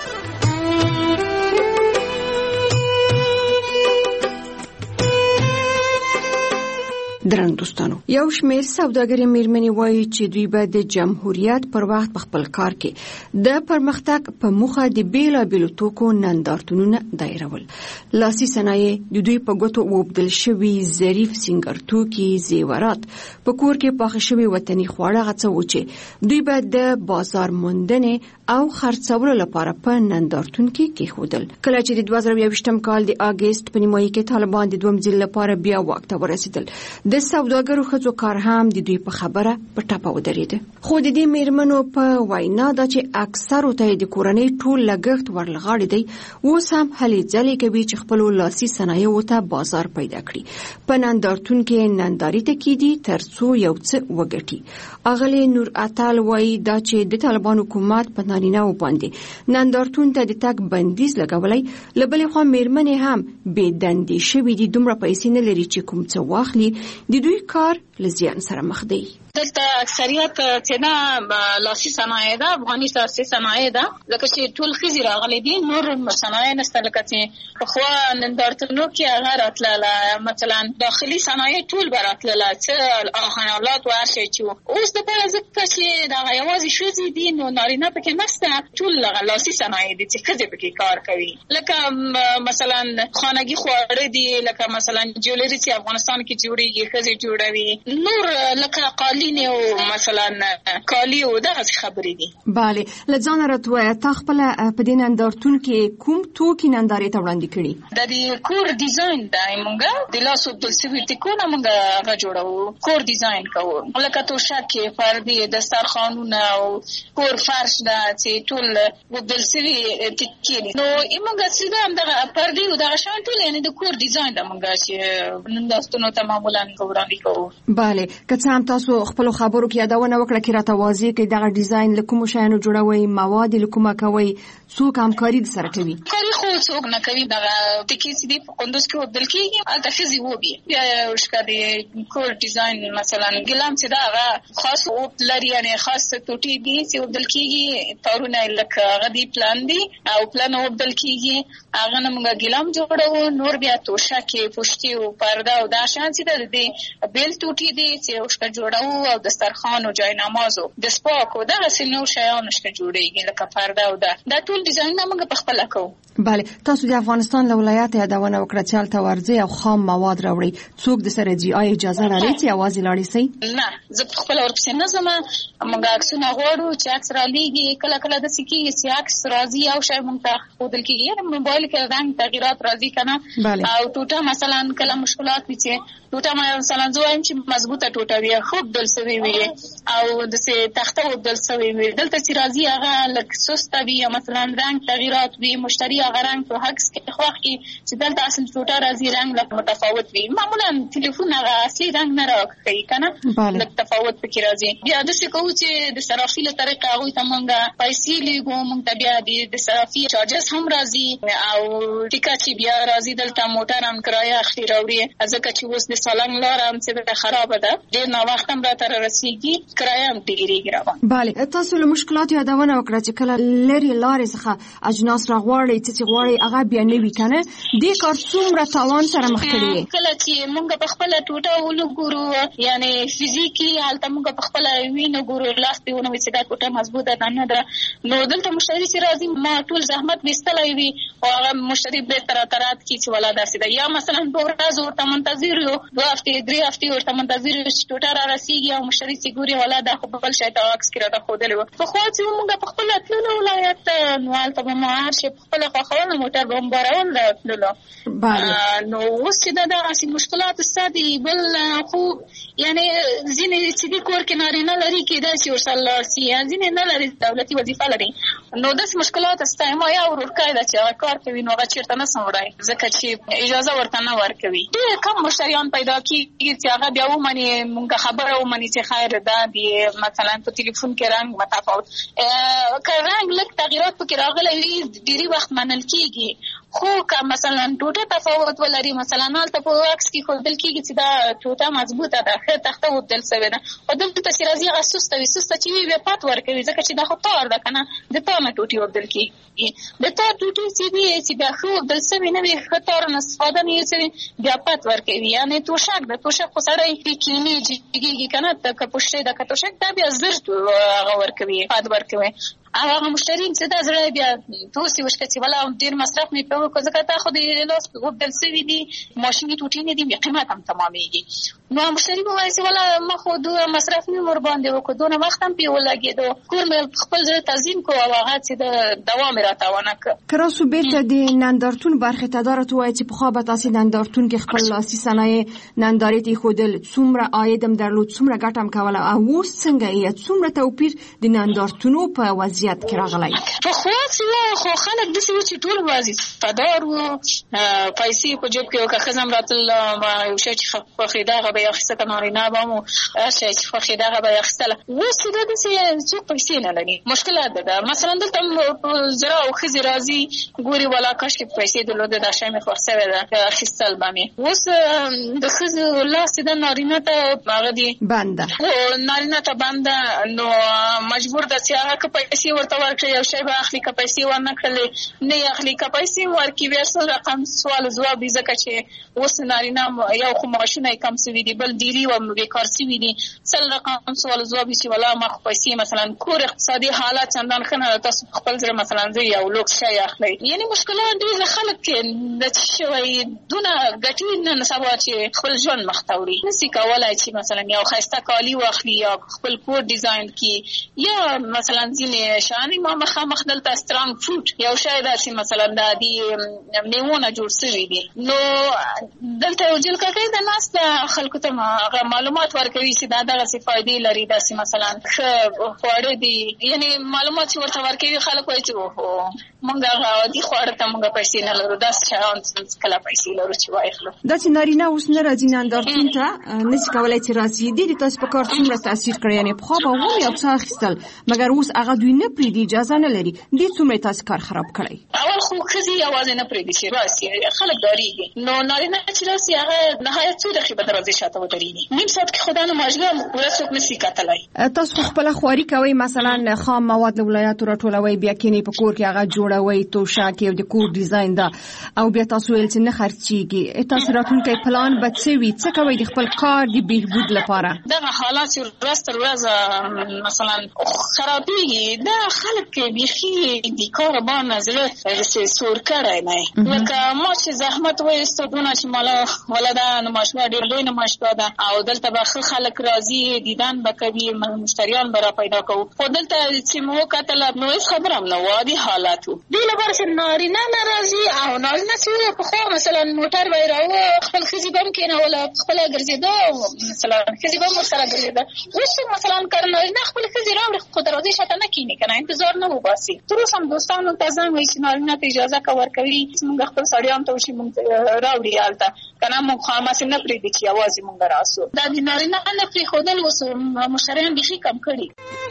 درنو دوستانو، یو شمېر سوداګرې مېرمنې وایي چې دوی به د جمهوریت پر وخت په خپل کار کې د پرمختګ په موخه د بیلابیلو توکو نندارتونونه دایرول. لاسي صنایع د دوی په ګوتو ووبدل شوي ظریف سینګر توکي، زیورات، په کور کې پاخه شوي وطني خواړه هغه څه و چې دوی به د بازار موندنې او خرڅولو لپاره په نندارتون کې کېښودل. کله چې د دوه زره یوویشتم کال د اګست په نیمایي کې طالبان د دویم ځل لپاره بیا واک ته ورسېدل، د سوداګرو ښځو کار هم د دوی په خبره په ټاپه ودرېده. خو د دې مېرمنو په وینا ده چې اکثرو ته د کورنۍ ټول لګښت ورلغاړی دی، اوس هم هلې ځلې کوي چې خپلو لاسي صنایعو ته بازار پیدا کړي. په نندارتون کې نندارې ته کېدي تر څو یو څه وګټي. اغلې نور اتل وایي دا چې د طالبان حکومت په نارینه‌و باندې نندارتون ته د تګ بندیز لګولی، له بلې خوا مېرمنې هم بې دندې شوي دي، دومره پیسې نه لري چې کوم څه واخلي، د دوی کار له زیان سره مخ دی. دلته اکثریت چې دا لاسي صنایع ده، افغاني لاسي صنایع ده، ځکه چې ټول ښځې راغلي دي، نور صنایع نشته. لکه چې پخوا نندارتونو کې هغه راتلله، مثلا داخلي صنایع ټول به راتلله، څه آهنالات و هر شی چې و. اوس دپاره ځکه چې دغه یوازې ښځې دي، نو نارینه پکې نشته، ټول هغه لاسي صنایع دي چې ښځې پکې کار کوي. لکه مثلا خانګي خواړه دي، لکه مثلا جولري چې افغانستان کې جوړېږي ښځې جوړوي، نور لکه قالین او مثلا کالی او دغه خبرې دي. bale لځان راته تا خپل په دې نندارتون کې کوم توکي نندارې ته وړاندې کړي؟ د دې کور ډیزاین د موږ د لاس او د سوي ټکونه موږ هغه جوړو، کور ډیزاین کوو، لکه توشک، فردي، دسترخوانونه او کور فرش دا چې ټول د سوي ټکي دي. نو موږ سیده هم دغه فردي او دغه شان ټول یعنی د کور ډیزاین د موږ چې نندارتونو ته معمولا وړاندې کوو. bale که څه هم تاسو خپل خبرو کې یادونه وکړه چې راته واضح کې دغه ډیزاین له کوم شیانو جوړوي، مواد له کومه کوي، څوک همکاري سره کوي؟ کاری خو څوک نه کوي. دغه ټکی چې دی په کندوز کې وبدل کېږي، هلته ښځې وبي بیا وشکه د کور ډیزاین مثلا ګلام چې دا هغه خاص وب لري، یعنی خاص ټوټې دي چې وبدل کېږي، تارونه لکه هغه دی پلان دي او پلان وبدل کېږي، هغه نه موږ ګلام جوړوو. نور بیا توشکې، پوشتي او پرده او دا شان چې د دې بیل ټوټې دي چې وشکه جوړوو، او دسترخوان او جاینماز او د سپاک او دغه سینو شیان شته جوړیږي، لکه پرده او دا دا ټول ډیزاین موږ په خپل کوو. bale تاسو د افغانستان له ولایت یادونه وکړه چې هلته ورځي او خام مواد راوړي، څوک د سره جی آی اجازه لري چې یوازې لاړې سي؟ نه، زه په خپل ورپسې نه ځم. موږ عکسونه غواړو چې عکس رالیږي، کله کله داسې کېږي چې عکس راځي او شی موږ ته ښودل کېږي، یعنې موبایل کې رنګ تغیرات راځي که نه، او ټوټه مثلا کله مشکلات وي چې ټوټه مثلا زه وایم چې مضبوطه ټوټه وي، ښودل سوي وي او د سه تخته وبدل سوي وي دلته چې راځي هغه لک سست وي مثلا رنگ تغیرات وي مشتری هغه رنگ په حق کې خو کې چې دلته اصل ټوټه راځي رنگ لک متفاوت وي معمولا ټلیفون هغه اصلي رنگ نه راکړي کنه لک تفاوت پکې راځي بیا د څه کوو چې د صرافي له طریقه هغه ته مونږه پیسې لګو مونږ ته بیا د صرافي چارجز هم راځي او ټیکا چې بیا راځي دلته موټر هم کرایه اخلي راوړي ځکه چې اوس د سالنګ لار هم چې خراب ده ډیر نو وخت هم را تر رسیږي کرایه هم ډیریږي راوړي bale تاسو له مشکلات یادونه وکړه چې کله لري لارې څخه اجناس راغواړي چې غواړي هغه بیا نه وی کنه دې کار څومره تاوان سره مخ کړي کله چې مونږ په خپل ټوټه ولګورو یعنی فزیکی حالت مونږ په خپل وینو ګورو لاس په ونه چې دا ټوټه مضبوطه نه ده نو دلته مشتری چې راځي ما ټول زحمت وستلای وي او هغه مشتری به تر ترات کی چې ولا داسې ده یا مثلا دوه ورځې ورته منتظر یو دوه هفته درې هفته ورته منتظر یو چې ټوټه را رسیږي او مشتری چې ګوري ولا دا خو بل شي ته عکس کړه دا خو دلته په خو چې مونږ په خپل اتلو ولایت نو حالت به ما هر شي په خپل خو خو موټر به بارول دلته نو اوس چې دا اصلي مشکلات ستاسو بل خو یعنی ځینې چې د کور کې نارینه لري کې دا چې ورسره سي ځینې نه لري دولتي وظیفه لري نو د مشکلات ستاسو ما یا ورکای دا چې کار کوي نو هغه چیرته نه سمورای ځکه چې اجازه ورته نه ورکوي ډېر کم مشتریان پیدا کیږي چې هغه بیا ومني مونږ خبره ومني چې خیر ده دی مثلا په ټلیفون کې رنگ متفاوت که رنگ لږ تغیرات پکې راغلي وي ډېری وخت منل کیږي خو که مثلا ټوټه تفاوت ولري مثلا حالت په عکس کې خو دل کېږي چې دا ټوټه مضبوطه ده ښه تخته وبدل سوې ده او دلته چې راځي هغه سسته وي سسته چې وي بیا پات ورکوي ځکه چې دا خو تار ده که نه د تار نه ټوټې وبدل کېږي د تار ټوټې چې دي چې بیا ښه وبدل سوي نه وي ښه تار نه استفاده نه سوي بیا پات ورکوي یعنې توشک ده توشک خو سړی پرې کیني جګېږي که نه که پوشتې ده که توشک دا بیا زر هغه ورکوي پات ورکوي هغه مشتری چې دا زړه بیا توسي وشکه چې ولا ډیر مصرف نه په وکړه ځکه تا خو د لاس په وبدل سوي دي ماشیني ټوټې نه دي بیا قیمت هم تمامېږي نو مشتری به وایي چې ولا ما خو دوه مصرف مې ور باندې وکړو دونه وخت هم پې ولګېدو کور مې خپل زړه تنظیم کړو او هغه چې د دوام یې راته ونه کړ که راسو بېرته د نندارتون برخې ته دا راته ووایي چې پخوا به تاسې نندارتون کې خپل لاسي صنایع نندارې ته ایښودل څومره عاید هم درلود څومره ګټه هم کوله او اوس څنګه یې څومره توپیر د نندارتونو په وضعیت کې راغلی پخوا چې خو خلک داسې وو چې ټول وظیفه‌دار وو پیسې په جیب کې وو که ښځه هم راتلل یو شی چې خوښېده هغه به یې اخیسته که نارینه به هم وو هر شی چې خوښېده هغه به یې اخیستله اوس چې دا داسې څوک پیسې نه لري مشکلات ده مثلا دلته زړه او ښځې راځي ګوري ولا کاشکې پیسې درلوده دا شی مې خوښ سوی ده اخیستل به مې اوس د ښځو لاس چې ده نارینه ته هغه دي بنده نارینه ته بنده نو مجبور ده چې هغه که پیسې ورته ورکړي یو شی به اخلي که پیسې ورنه کړلې نه یې اخلي که پیسې ورکړي بیا څه رقم سوال ځواب وي ځکه چې اوس نارینه یو خو معاشونه یې کم سوي دي بل ډېري و بېکار سوي دي سل رقم سوال ځواب وي چې ولا ما خو پیسې مثلا کور اقتصادي حالات چندان ښه نه ده تاسو په خپل زړه مثلا زه یو لوکس شی اخلئ یعنې مشکلات ډېر خلک کې د څه شوی دونه ګټي نن سبا چې خپل ژوند مخ ته وړي نسي کولی چې مثلا یو ښایسته کالي واخلي یا خپل کور ډیزاین کړي یا مثلا ځینې شیان ما مخامخ دلته سترانګ فروټ یو شی داسې مثلا دا د میوونه جوړ سوي دي نو دلته یو جلککۍ ده ناسته خلکو ته هغه معلومات ورکوي چې دا دغسې فایدې لري داسې مثلا ښه خواړه دي یعنې معلومات چې ورته ورکوي خلک وایي چې اوهو موږ هغه عادي خواړه ته موږ پیسې نه لرو داسې شیان کله پیسې لرو چې واخلو داسې نارینه اوس نه راځي نندارتون ته نشي کولی چې راسي دې تاسو په کار څومره تاثیر کړی یعنې پخوا به هم یو څه اخیستل مګر اوس هغه دوی نه پرېږدي اجازه نه لري دې څومره تاسو کار خراب کړی اول خو ښځې یوازې نه پرېږدي چې راسي خلک ډارېږي نو نارینه چې راسي هغه نهایت څو دقیقې به دروازې شاته ودرېږي نیم ساعت کې خو دا نمایشګاه پوره څوک نشي کتلی تاسو خو خپله خواري کوئ مثلا خام مواد له ولایاتو راټولوئ بیا کینې په کور کې هغه جوړوئ توشک یو د کور ډیزاین ده او بیا تاسو ویل چې نه خرڅېږي تاسو راتلونکی پلان به څه وي څه کوئ د خپل کار د بهبود لپاره دغه حالات چې ورځ تر ورځه مثلا خرابېږي دا خلک بیخي د کار باندې زړه سور کړی نه لکه ما چې زحمت وایستو دونه چې مالا ولدا نمایشګاه ډېر لوی نمایشګاه ده او دلته به ښه خلک راځي دیدن به کوي مشتریان به را پیدا کوو خو دلته چې مو وکتل نو هېڅ خبره هم نه وه عادي حالت و دې لپاره چې نارینه نه راځي او نارینه چې پخوا مثلا موټر به یې راوړه خپل ښځې به هم کېنوله خپله ګرځېده مثلا ښځې به هم ورسره ګرځېده اوس مثلا که نارینه خپلې ښځې راوړي خو دروازې شاته نه کښېني که نه انتظار نه وباسي تر اوسه هم دوستانو ته زنګ وایي چې نارینه ته اجازه که ورکوي موږ خپل سړیانو ته وشي موږ راوړي هلته که نه موږ خاماسې نه پرېږدي چې یوازې موږ راسو دا د نارینه نه پرېښودل اوس مشتریان بیخي کم کړي.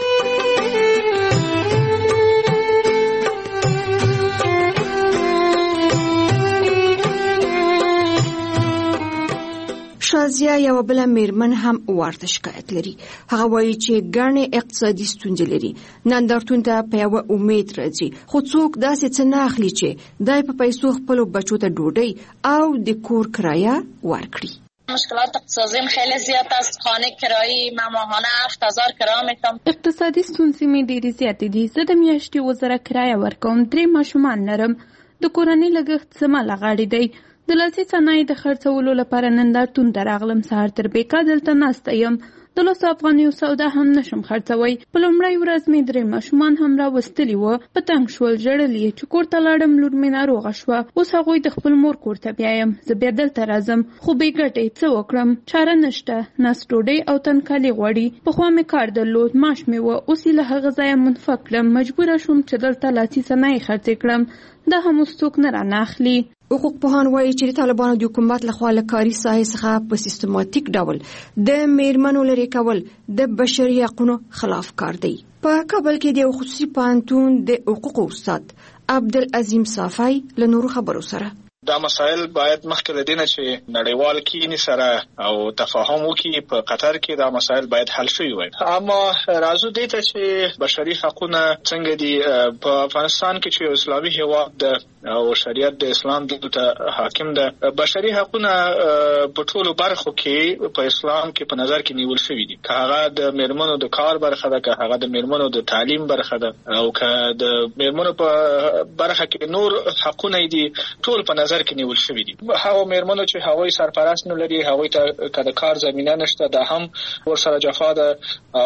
شازیه یو بل میرمن هم ورته شکایت لري. هغه وایي چې ګڼې اقتصادي ستونزې لري. نندارتون ته په یوه امید راځي خو څوک داسې څه نه اخلي چې دای په پیسو خپلو بچو ته ډوډۍ او د کور کرایه ورکړي. مشکلات اقتصادیم خیلی زیاد است. خانه کرایی من ماهانه هفت هزار کرایه میتونم. اقتصادي ستونزې مې ډېرې زیاتې دي. زه د میاشتې اووه زره کرایه ورکوم. درې ماشومان لرم. د کورنۍ لګښت زما له غاړې دی. د لاسي صنایع د خرڅولو لپاره نندارتون ته راغلم. سهار تر بیکا دلته ناسته یم. د لسو افغانیو سودا هم نشم خرڅوی. په لومړۍ ورځ مې درې ماشومان هم راوستلي وو. په تنګ شول، ژړل یې چې کور ته لاړم. لور مې ناروغه شوه. اوس هغوی د خپل مور کور ته بیایم. زه بیا دلته راځم خو بې ګټې څه وکړم؟ چاره نشته. ناست ډوډۍ او تنکالي غواړي. پخوا مې کار درلود، معاش مې وه. اوس یې له هغه ځایه منفک کړم. مجبوره شوم چې دلته لاسي صنایع خرڅې کړم. دا هم اوس څوک نه رانه اخلي. حقوق پوهان وایي چې د طالبانو د حکومت لخوا له کاري ساحې څخه په سیستماتیک ډول د میرمنو لرې کول د بشري حقونو خلاف کار دی. په کابل کې د خصوصي پوهنتون د حقوقو استاد عبدالعظیم صافی له نورو خبرو سره دا مسائل باید مخکې له دینه چې نړیوال کینی سره او تفاهم وکړي په قطر کې دا مسائل باید حل شي وي. اما راځو دې ته چې بشري حقوقونه څنګه دي په افغانستان کې چې اسلامي هیواد او شریعت د اسلام دلته حاکم ده. بشري حقوقونه په ټولو برخو کې په اسلام کې په نظر کې نیول شوی دي. که هغه د میرمنو د کار برخه ده، که هغه د میرمنو د تعلیم برخه ده، او که د میرمنو په برخه کې نور حقوقونه دي، ټول په نظر کې نیول شوی دي. هغه میرمنو چې هغوی سرپرست نه لري، هغوی ته که د کار زمینه نشته، دا هم ورسره جفا ده او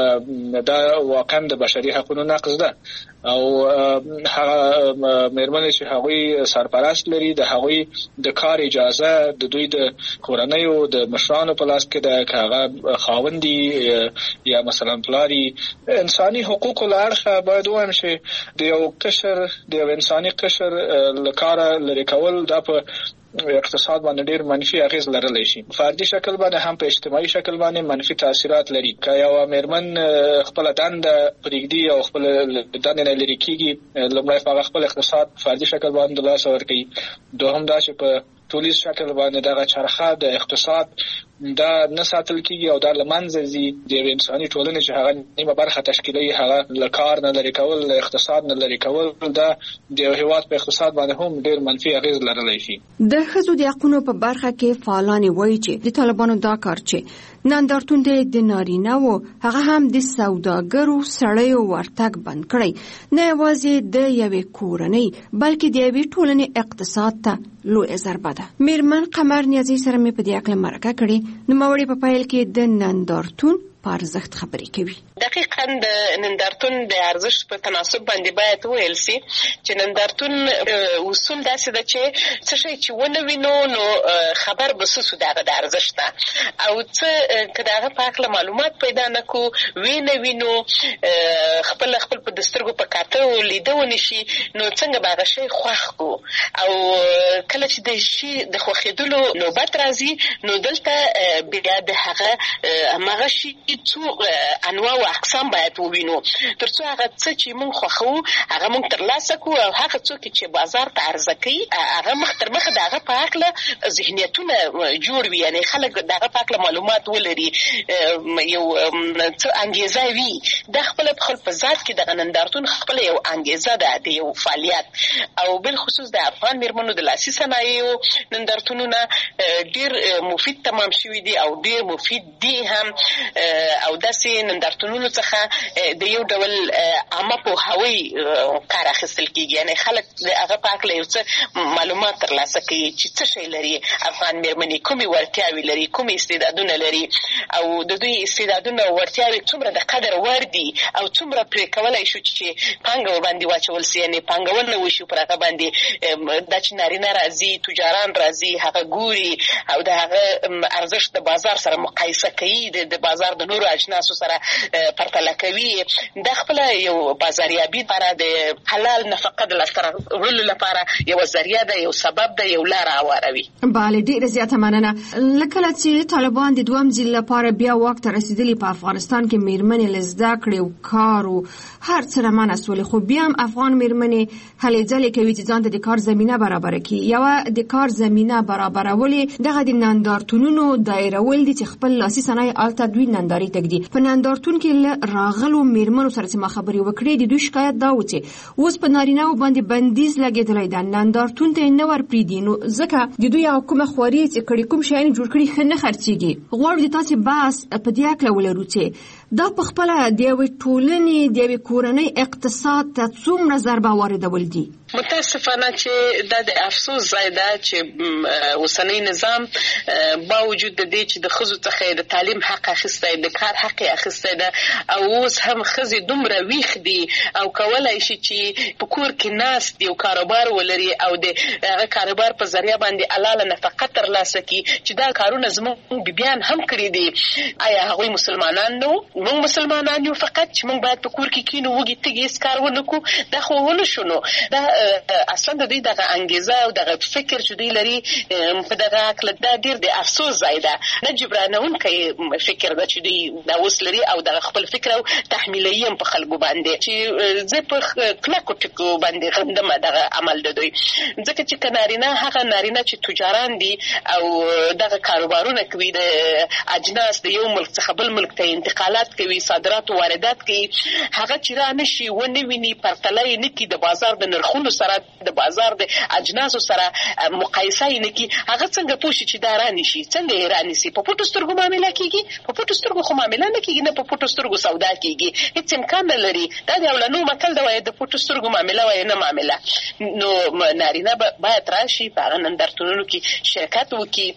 دا واقعا د بشري حقوقو نقض ده. او هغه میرمنې چې هغوی سرپرست لري، د هغوی د کار اجازه د دوی د کورنیو د مشرانو په لاس کې ده، که هغه خاوندي یا مثلا پلاری. انساني حقوقو له اړخه باید ووایم چې د یو قشر د یو انساني قشر له کاره لرې کول دا په اقتصاد باندې ډیر منفي اغیز لرلی شي. فردي شکل باندې هم په اجتماعي شکل باندې منفي تاثیرات لري. که یو میرمن خپل دنده پرېږدي او خپل دنده نه لرې کیږي، لومړی په خپل اقتصاد فردي شکل باندې لاس ورکوي. دوهم دا چې په ټولیز شکل باندې دغه چرخه د اقتصاد دا نه ساتل کیږي او دا له منځه ځي. د یوې انساني ټولنې چې هغه نیمه برخه تشکیلوي، هغه له کار نه لرې کول، له اقتصاد نه لرې کول، دا د یو هېواد په اقتصاد باندې هم ډېر منفي اغېز لرلی شي. د ښځو د حقونو په برخه کې فعالان وایي چې د طالبانو دا کار چې نندارتون د نارینه وو هغه هم د سوداګرو سړیو ورتګ بند کړی، نه یوازې د یوې کورنۍ بلکې د یوې ټولنې اقتصاد ته لویه ضربه ده. میرمن قمر نیازي سره مې په دې اړه مرکه کړې. نوموړې په پیل کې د نندارتون په ارزښت خبرې کوي. دقیقاً د نندارتون د ارزښت په تناسب باندې باید وویل سي چې نندارتون اصول داسې ده چې څه شی چې ونه وینو نو خبر به څه سو دغه د ارزښت نه، او څه که د هغه په هکله معلومات پیدا نه کړو، ویې نه وینو، خپل خپل په د سترګو په کتو لیده ونه شي، نو څنګه به هغه شی خوښ کړو. او کله چې د شي د خوښېدلو نوبت راځي، نو دلته بیا د هغه هماغه شي څو انواع او اقسام باید ووینو، تر څو هغه څه چې موږ خوښو هغه موږ ترلاسه کړو، او هغه څوک چې بازار ته عرضه کوي هغه مخ تر مخه د هغه په هکله ذهنیتونه جوړ وي، یعنې خلک د هغه په هکله معلومات ولري، یو څه انګېزه وي. دا خپله په خپل په ذات کې دغه نندارتون خپله یو انګېزه ده، د یو فعالیت. او بالخصوص د افغان میرمنو د لاسي لاسي صنایعو نندارتونونه ډیر مفید تمام شوي دي او ډیر مفید دي هم او داسې نندارتونونو څخه د یو ډول عامه پوهاوی کار اخیستل کېږي، یعنې خلک د هغه په هکله یو څه معلومات ترلاسه کوي چې څه شی لري افغان مېرمنې، کومې وړتیاوې لري، کومې استعدادونه لري او د دوی استعدادونه او وړتیاوې څومره د قدر وړ دي او څومره پرې کولی شو چې پانګه ورباندې واچول سي، یعنې پانګونه وشي پر هغه باندې. دا چې نارینه راځي، تجاران راځي، هغه ګوري او د هغه ارزښت د بازار سره مقایسه کوي، د بازار د نورو اجناسو سره پرتله کوي. دا خپله یو بازاریابي لپاره د حلال نفقه د لاسته راوړلو لپاره یوه ذریعه ده، یو سبب ده، یو لاره هواروي. بله، ډېره زیاته مننه. له کله چې طالبان د دوهم ځل لپاره بیا واک ته رسېدلي په افغانستان کې مېرمنې له زده کړې او کار او هر څه نه منع سولې، خو بیا هم افغان مېرمنې هلې ځلې کوي چې ځان ته د کار زمینه برابره کړي. یوه د کار زمینه برابرول دغه د نندارتونونو دایرول دي چې خپل لاسي صنایع هلته دوی نندارې ته ږدي. په نندارتون کې له راغلو مېرمنو سره چې ما خبرې وکړې د دوی شکایت دا و چې اوس په نارینه‌و باندې بندیز لګېدلی ده، نندارتون ته یې نه ورپرېږدي، نو ځکه د دوی هغه کومه خواري چې کړي کوم شیان جوړ کړي ښه نه خرڅېږي. غواړو د تاسې بحث په دې هکله ولرو چې دا په خپله د یوې ټولنې د یوې کورنۍ اقتصاد ته څومره ضربه واردول دي. متاسفانه چې دا د افسوس ځای ده چې اوسنی نظام با وجود د دې چې د ښځو څخه د تعلیم حق اخیستی، د کار حق یې اخیستی ده او اوس هم ښځې دومره ویښ دي او کولی شي چې په کور کې ناست دي او کاروبار ولري او د هغه کاروبار په ذریعه باندې حلاله نفقه ترلاسه کړي، چې دا کارونه زموږ بیبیان هم کړي دي. آیا هغوی مسلمانان نه وو؟ موږ مسلمانان یو فقط چې موږ باید په کور کې کینو وږي تږي هېڅ کار ونه کړو، دا خو ونه شو. نو دا اصلا د دوی دغه انګیزه او دغه فکر چې دوی لري په دغه هکله دا ډېر د افسوس ځای ده، نه جبرانونکی فکر ده چې دوی دا اوس لري او دغه خپل فکر او تحمیلوي هم په خلکو باندې، چې زه په کلکو ټکو باندې غندم دغه عمل د دوی. ځکه چې که نارینه هغه نارینه چې تجاران دي او دغه کاروبارونه کوي، د اجناس د یو ملک څخه بل ملک ته انتقالات کوي، صادرات او واردات کوي، هغه چې را نه شي ونه ویني، پرتله یې نه کړي د بازار د نرخونو سره، د بازار د اجناسو سره مقایسه یې نه کړي، هغه څنګه پوه شي چې دا را نشي؟ څنګه یې را نیسي؟ په پټو سترګو معامله کېږي؟ په پټو سترګو خو معامله نه کېږي، نه په پټو سترګو سودا کېږي، هېڅ امکان نه لري. دا د اولنو متل ده، وایي د پټو سترګو معامله وایي نه معامله. نو نارینه باید راشي په هغه نندارتونونو کې شرکت وکړي،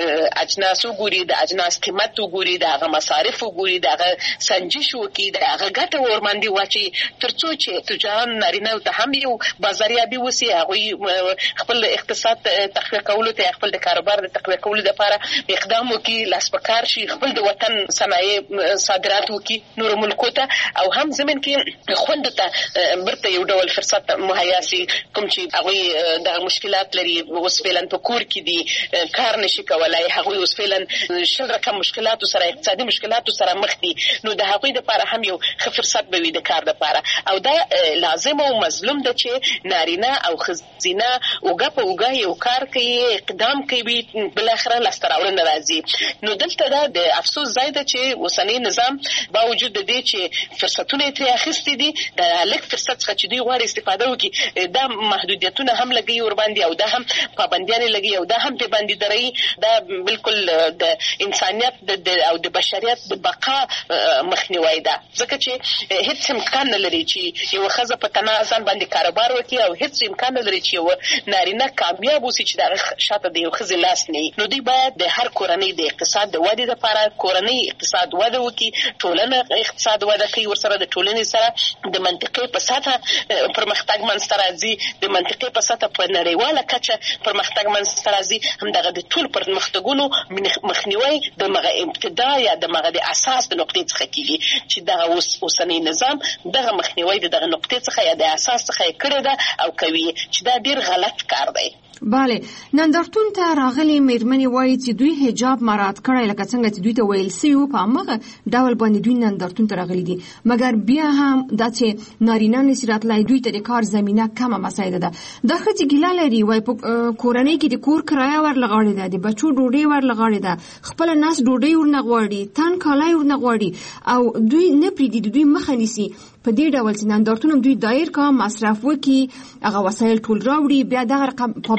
اجناس وګوري، د اجناس قیمت وګوري، د هغه مصارف وګوري، د هغه سنجش وکړي، د هغه ګټه ورباندې واچوي، تر څو چې تجاران نارینه‌و ته هم یو بازاریابي وسي، هغوی خپل اقتصاد تقویه کولو ته، خپل د کاروبار د تقویه کولو لپاره اقدام وکړي، لاس په کار شي، خپل د وطن صنایع صادرات وکړي نورو ملکو ته، او هم زمین کې خوندو ته برته یو ډول فرصت مهیا سي. کوم چې هغوی د مشکلات لري، اوس فعلا په کور کې دي، کار نشي کولای، هغوی اوس فعلا شل رقم مشکلاتو سره، اقتصادي مشکلاتو سره مخ دي، نو د هغوی دپاره هم یو ښه فرصت به وي د کار دپاره. او دا لازم او مظلوم ده چې نارینه او ښځینه اوږه په اوږه یو کار کوي، اقدام کوي، بالاخره لاسته راوړنه راځي. نو دلته دا د افسوس ځای ده چې اوسنی نظام با وجود د دې چې فرصتونه یې ترې اخیستي دي، د لږ فرصت څخه چې دوی غواړي استفاده وکړي، دا محدودیتونه هم لګوي ورباندې او دا هم پابندیانې لګوي او دا هم پرې باندې دروي. دا بالکل د انسانیت او د بشریت د بقا مخنیوی ده، ځکه چې هیڅ امکان نه لري چې یوه ښځه په تنها ځان باندې کاروبار وکړي او هیڅ امکان نه لري چې یوه نارینه کامیاب اوسي چې د هغه شاته د یو ښځې لاس نه وي. نو دوی باید د هر کورنۍ د اقتصاد د ودې لپاره کورنۍ اقتصاد وده وکړي، ټولنه اقتصاد وده کوي، ورسره د ټولنې سره د منطقې په سطحه پرمختګ منځته راځي، د منطقې په سطحه په نړیواله کچه پرمختګ منځته راځي. همدغه د ټول پرمختګونو مخنیوی د مغه ابتدا یا د مغه د اساس د نقطې څخه کیږي، چې دغه اوس اوسنی نظام دغه مخنیوی د دغه نقطې څخه یا د اساس څخه کړی ده او کوي، چې دا ډیر غلط کار دی. بله، نندارتون ته راغلي مېرمنې وایي چې دوی حجاب مراعات کړی، لکه څنګه چې دوی ته ویل سوي وو په هماغه ډول باندې دوی نندارتون ته راغلي دي، مګر بیا هم دا چې نارینه نشي راتلی، دوی ته د کار زمینه کمه مسایده ده. دا ښځې ګیله لري، وایي په کورنۍ کې د کور کرایه ورله غاړې ده، د بچو ډوډۍ ورله غاړې ده، خپله نس ډوډۍ ورنه غواړي، تن کالی ورنه غواړي او دوی نه پرېږدي، د دوی مخه نیسي. په دې ډول چې نندارتون هم دوی دایر کا مصرف وکړي، هغه وسایل ټول راوړي، بیا دغه رقم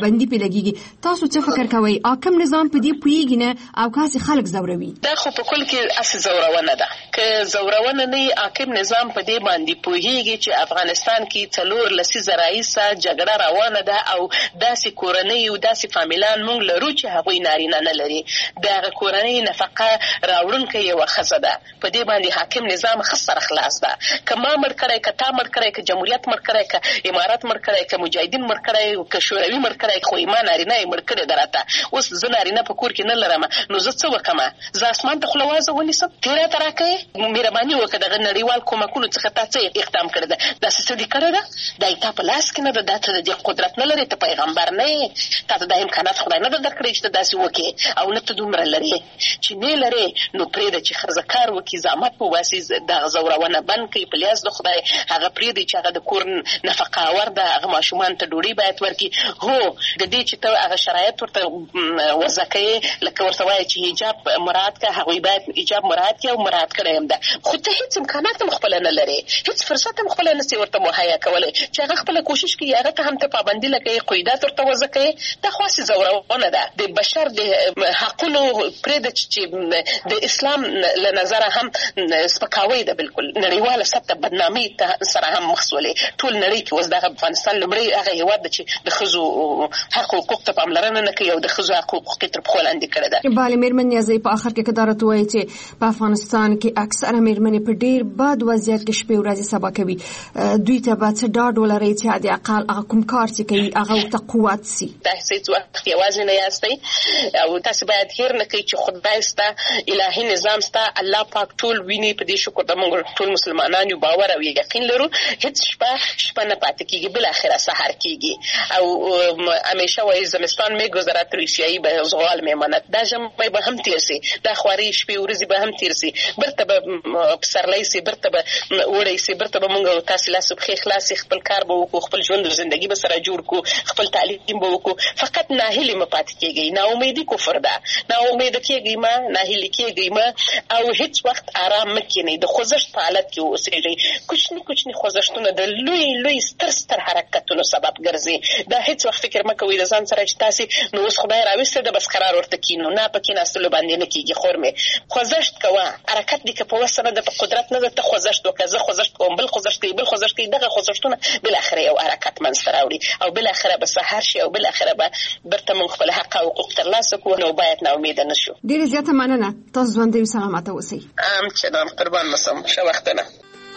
پابندي په لګيږي تاسو څه فکر کوئ حاکم نظام په دې پويږي نه او کاسي خلک زوروي دا خو په کل کې اس زورونه ده که زورونه نه حاکم نظام په دې باندې پوهیږي چې افغانستان کې څلور لسیزه راځه جګړه روانه ده او داسې کورنۍ او داسې فامیلان مونږ لرو چې هغوی نارینه نه لري دا کورنۍ نفقه راوړونکې یو خزه ده په دې باندې حاکم نظام خسر خلاص ده کما مر کړای کتا مر کړای ک جمهوریت مر کړای ک امارات مر کړای ک مجاهدین مر کړای ک شوروي مر کړای خو ایمان نارینه مر کړی درته اوس زه نارینه په کور کې نه لرم نو زه څه وکم زه اسمان ته خلوازه ونیسم تیرا تراکه مهرباني وکړه د نړیوال کومکونو څخه تاسو اقدام کړی ده دا څه دي کړی ده دا ایته په لاس کې نه ده دا ته د قدرت نه لري ته پیغمبر نه تاسو د امکانات خدای نه درکړي چې داسې وکي او نه ته دومره لري چې نه لري نو پرې د چې خرزکار وکي زحمت په واسطه د غزورونه بند کوي په لیاز د خدای هغه پرې د چې هغه د کور نفقه ورده هغه ماشومان ته ډوډۍ باید ورکي هو د دې چې ته هغه شرایط ورته وځکې لکه ورته وایي چې حجاب مراد کا هغه باید حجاب مراد کې او مراد کړی هم ده خو ته هیڅ امکانات مخبل نه لري هیڅ فرصت مخبل نه سي ورته مهیا کولای چې هغه خپل کوشش کوي هغه ته هم ته پابندي لګي قیدات ورته وځکې دا خاصه زورونه ده د بشر د حقونو پرې د چې د اسلام له نظر هم سپکاوی ده بالکل نړیواله سطح بدنامي سره هم مخسولې ټول نړۍ کې اوس د افغانستان لمړی هغه هیواد چې د خزو حق او حقوق ته پاملرنه نه کوي او د خزو حق او حقوق تر پخو لاندې کړی ده bale میرمنې ازي په اخر کې قدرت وایي چې په افغانستان کې اکثره میرمنې په ډیر بد وضعیت کې شپې ورځې سبا کوي دوی ته به څه ډاډ ولري چې د اقل هغه کوم کار چې کوي هغه ته قوت سي تاسو وخت یوازې نه یاستئ او تاسو باید هیر نه کوي چې خدای ستاسو الهي نظام ستاسو الله پاک ټول ویني په دې شکر د موږ ټول مسلمانان یو باور او یقین لرو هیڅ شپه شپه نه پاتې کیږي بل اخره سحر کیږي او همیشه وایي زمستان می گذرات روسیایی به زغال میماند دا جمعه به هم تیر سي دا خواري شپې ورځې به هم تیر سي برته به پسرلی سي برته به وړي سي برته به موږ تاسو لاس په خلاص خپل کار به وکړو خپل ژوند او ژوندۍ به سره جوړ کو خپل تعلیم به وکړو فقط ناهیلی م پاتې کیږي نا امیدي کفر ده نا امید کیږي ما ناهیلی کیږي ما او هیڅ وخت آرام مکینه د خوځښت په حالت کې اوسېږي کوچنی کوچنی خوځښتونه د لوی لوی ستر ستر حرکتونو سبب ګرځي دا هیڅ وخت فکر مکوئ د ځان سره چې تاسو نو اوس خدای راوسته د بس قرار ورته کینو نه پکې ناستلو باندې نه کیږي خورمه خوځښت کوه حرکت دې که په وسره د قدرت نه ته خوځښت وکړه زه خوځښت کوم بل خوځښت کوي بل خوځښت کوي دغه خوځښتونه بل اخره یو حرکت منځ راوړي او بل اخره به سحر شي او بل اخره به برته مونږ خپل حق او حقوق ترلاسه کوو نو باید نا امید نشو ډیره زیاته مننه تاسو ژوند دې سلامت اوسئ ام چې نام قربان مسم ښه وخت نه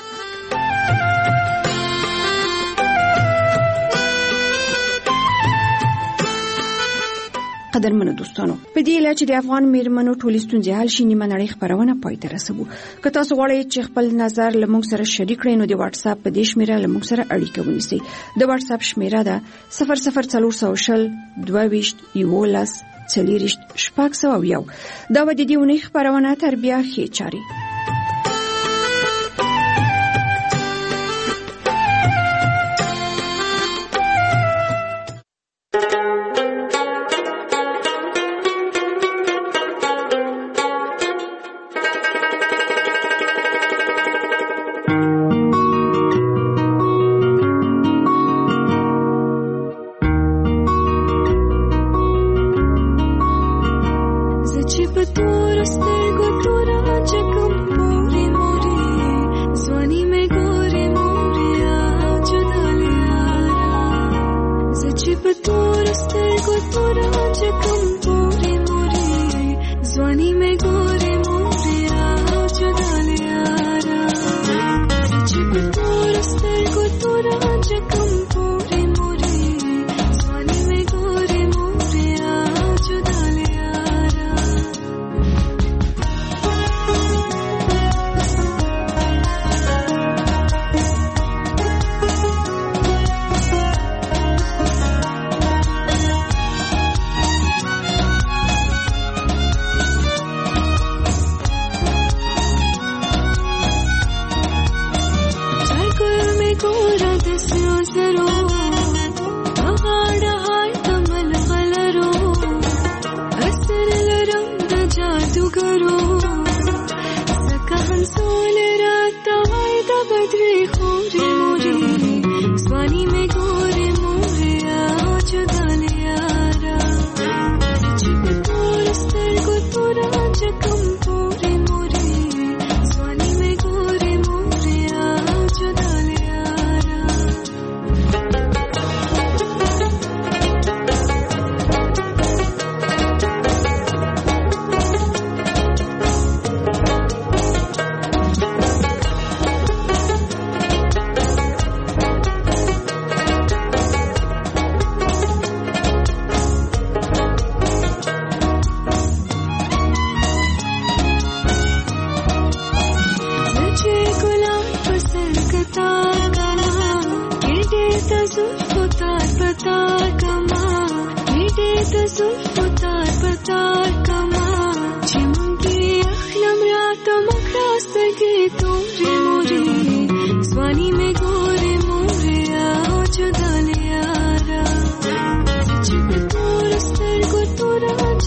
قدرمنو دوستانو په دې اله چې د افغان میرمنو ټولې ستونزې حل شي نیمه نړۍ خبرونه پای ته رسوو که تاسو غواړئ چې خپل نظر له موږ سره شریک کړئ نو د واتس اپ په دې شمیره له موږ سره اړیکه ونیسئ د واتس اپ شمیره ده صفر صفر څلور سوه شل دوه ویشت یولس څلېرویشت شپږ سوه یو دا به د دې اونۍ خپرونه تر بیا ښې چارې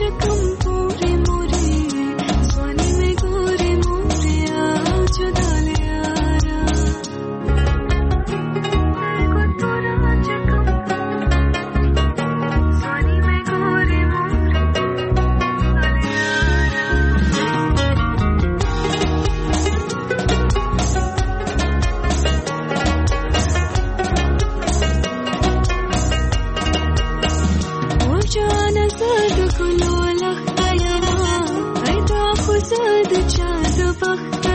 زاد کلو لخت یما ایدا خو زاد چا د بخت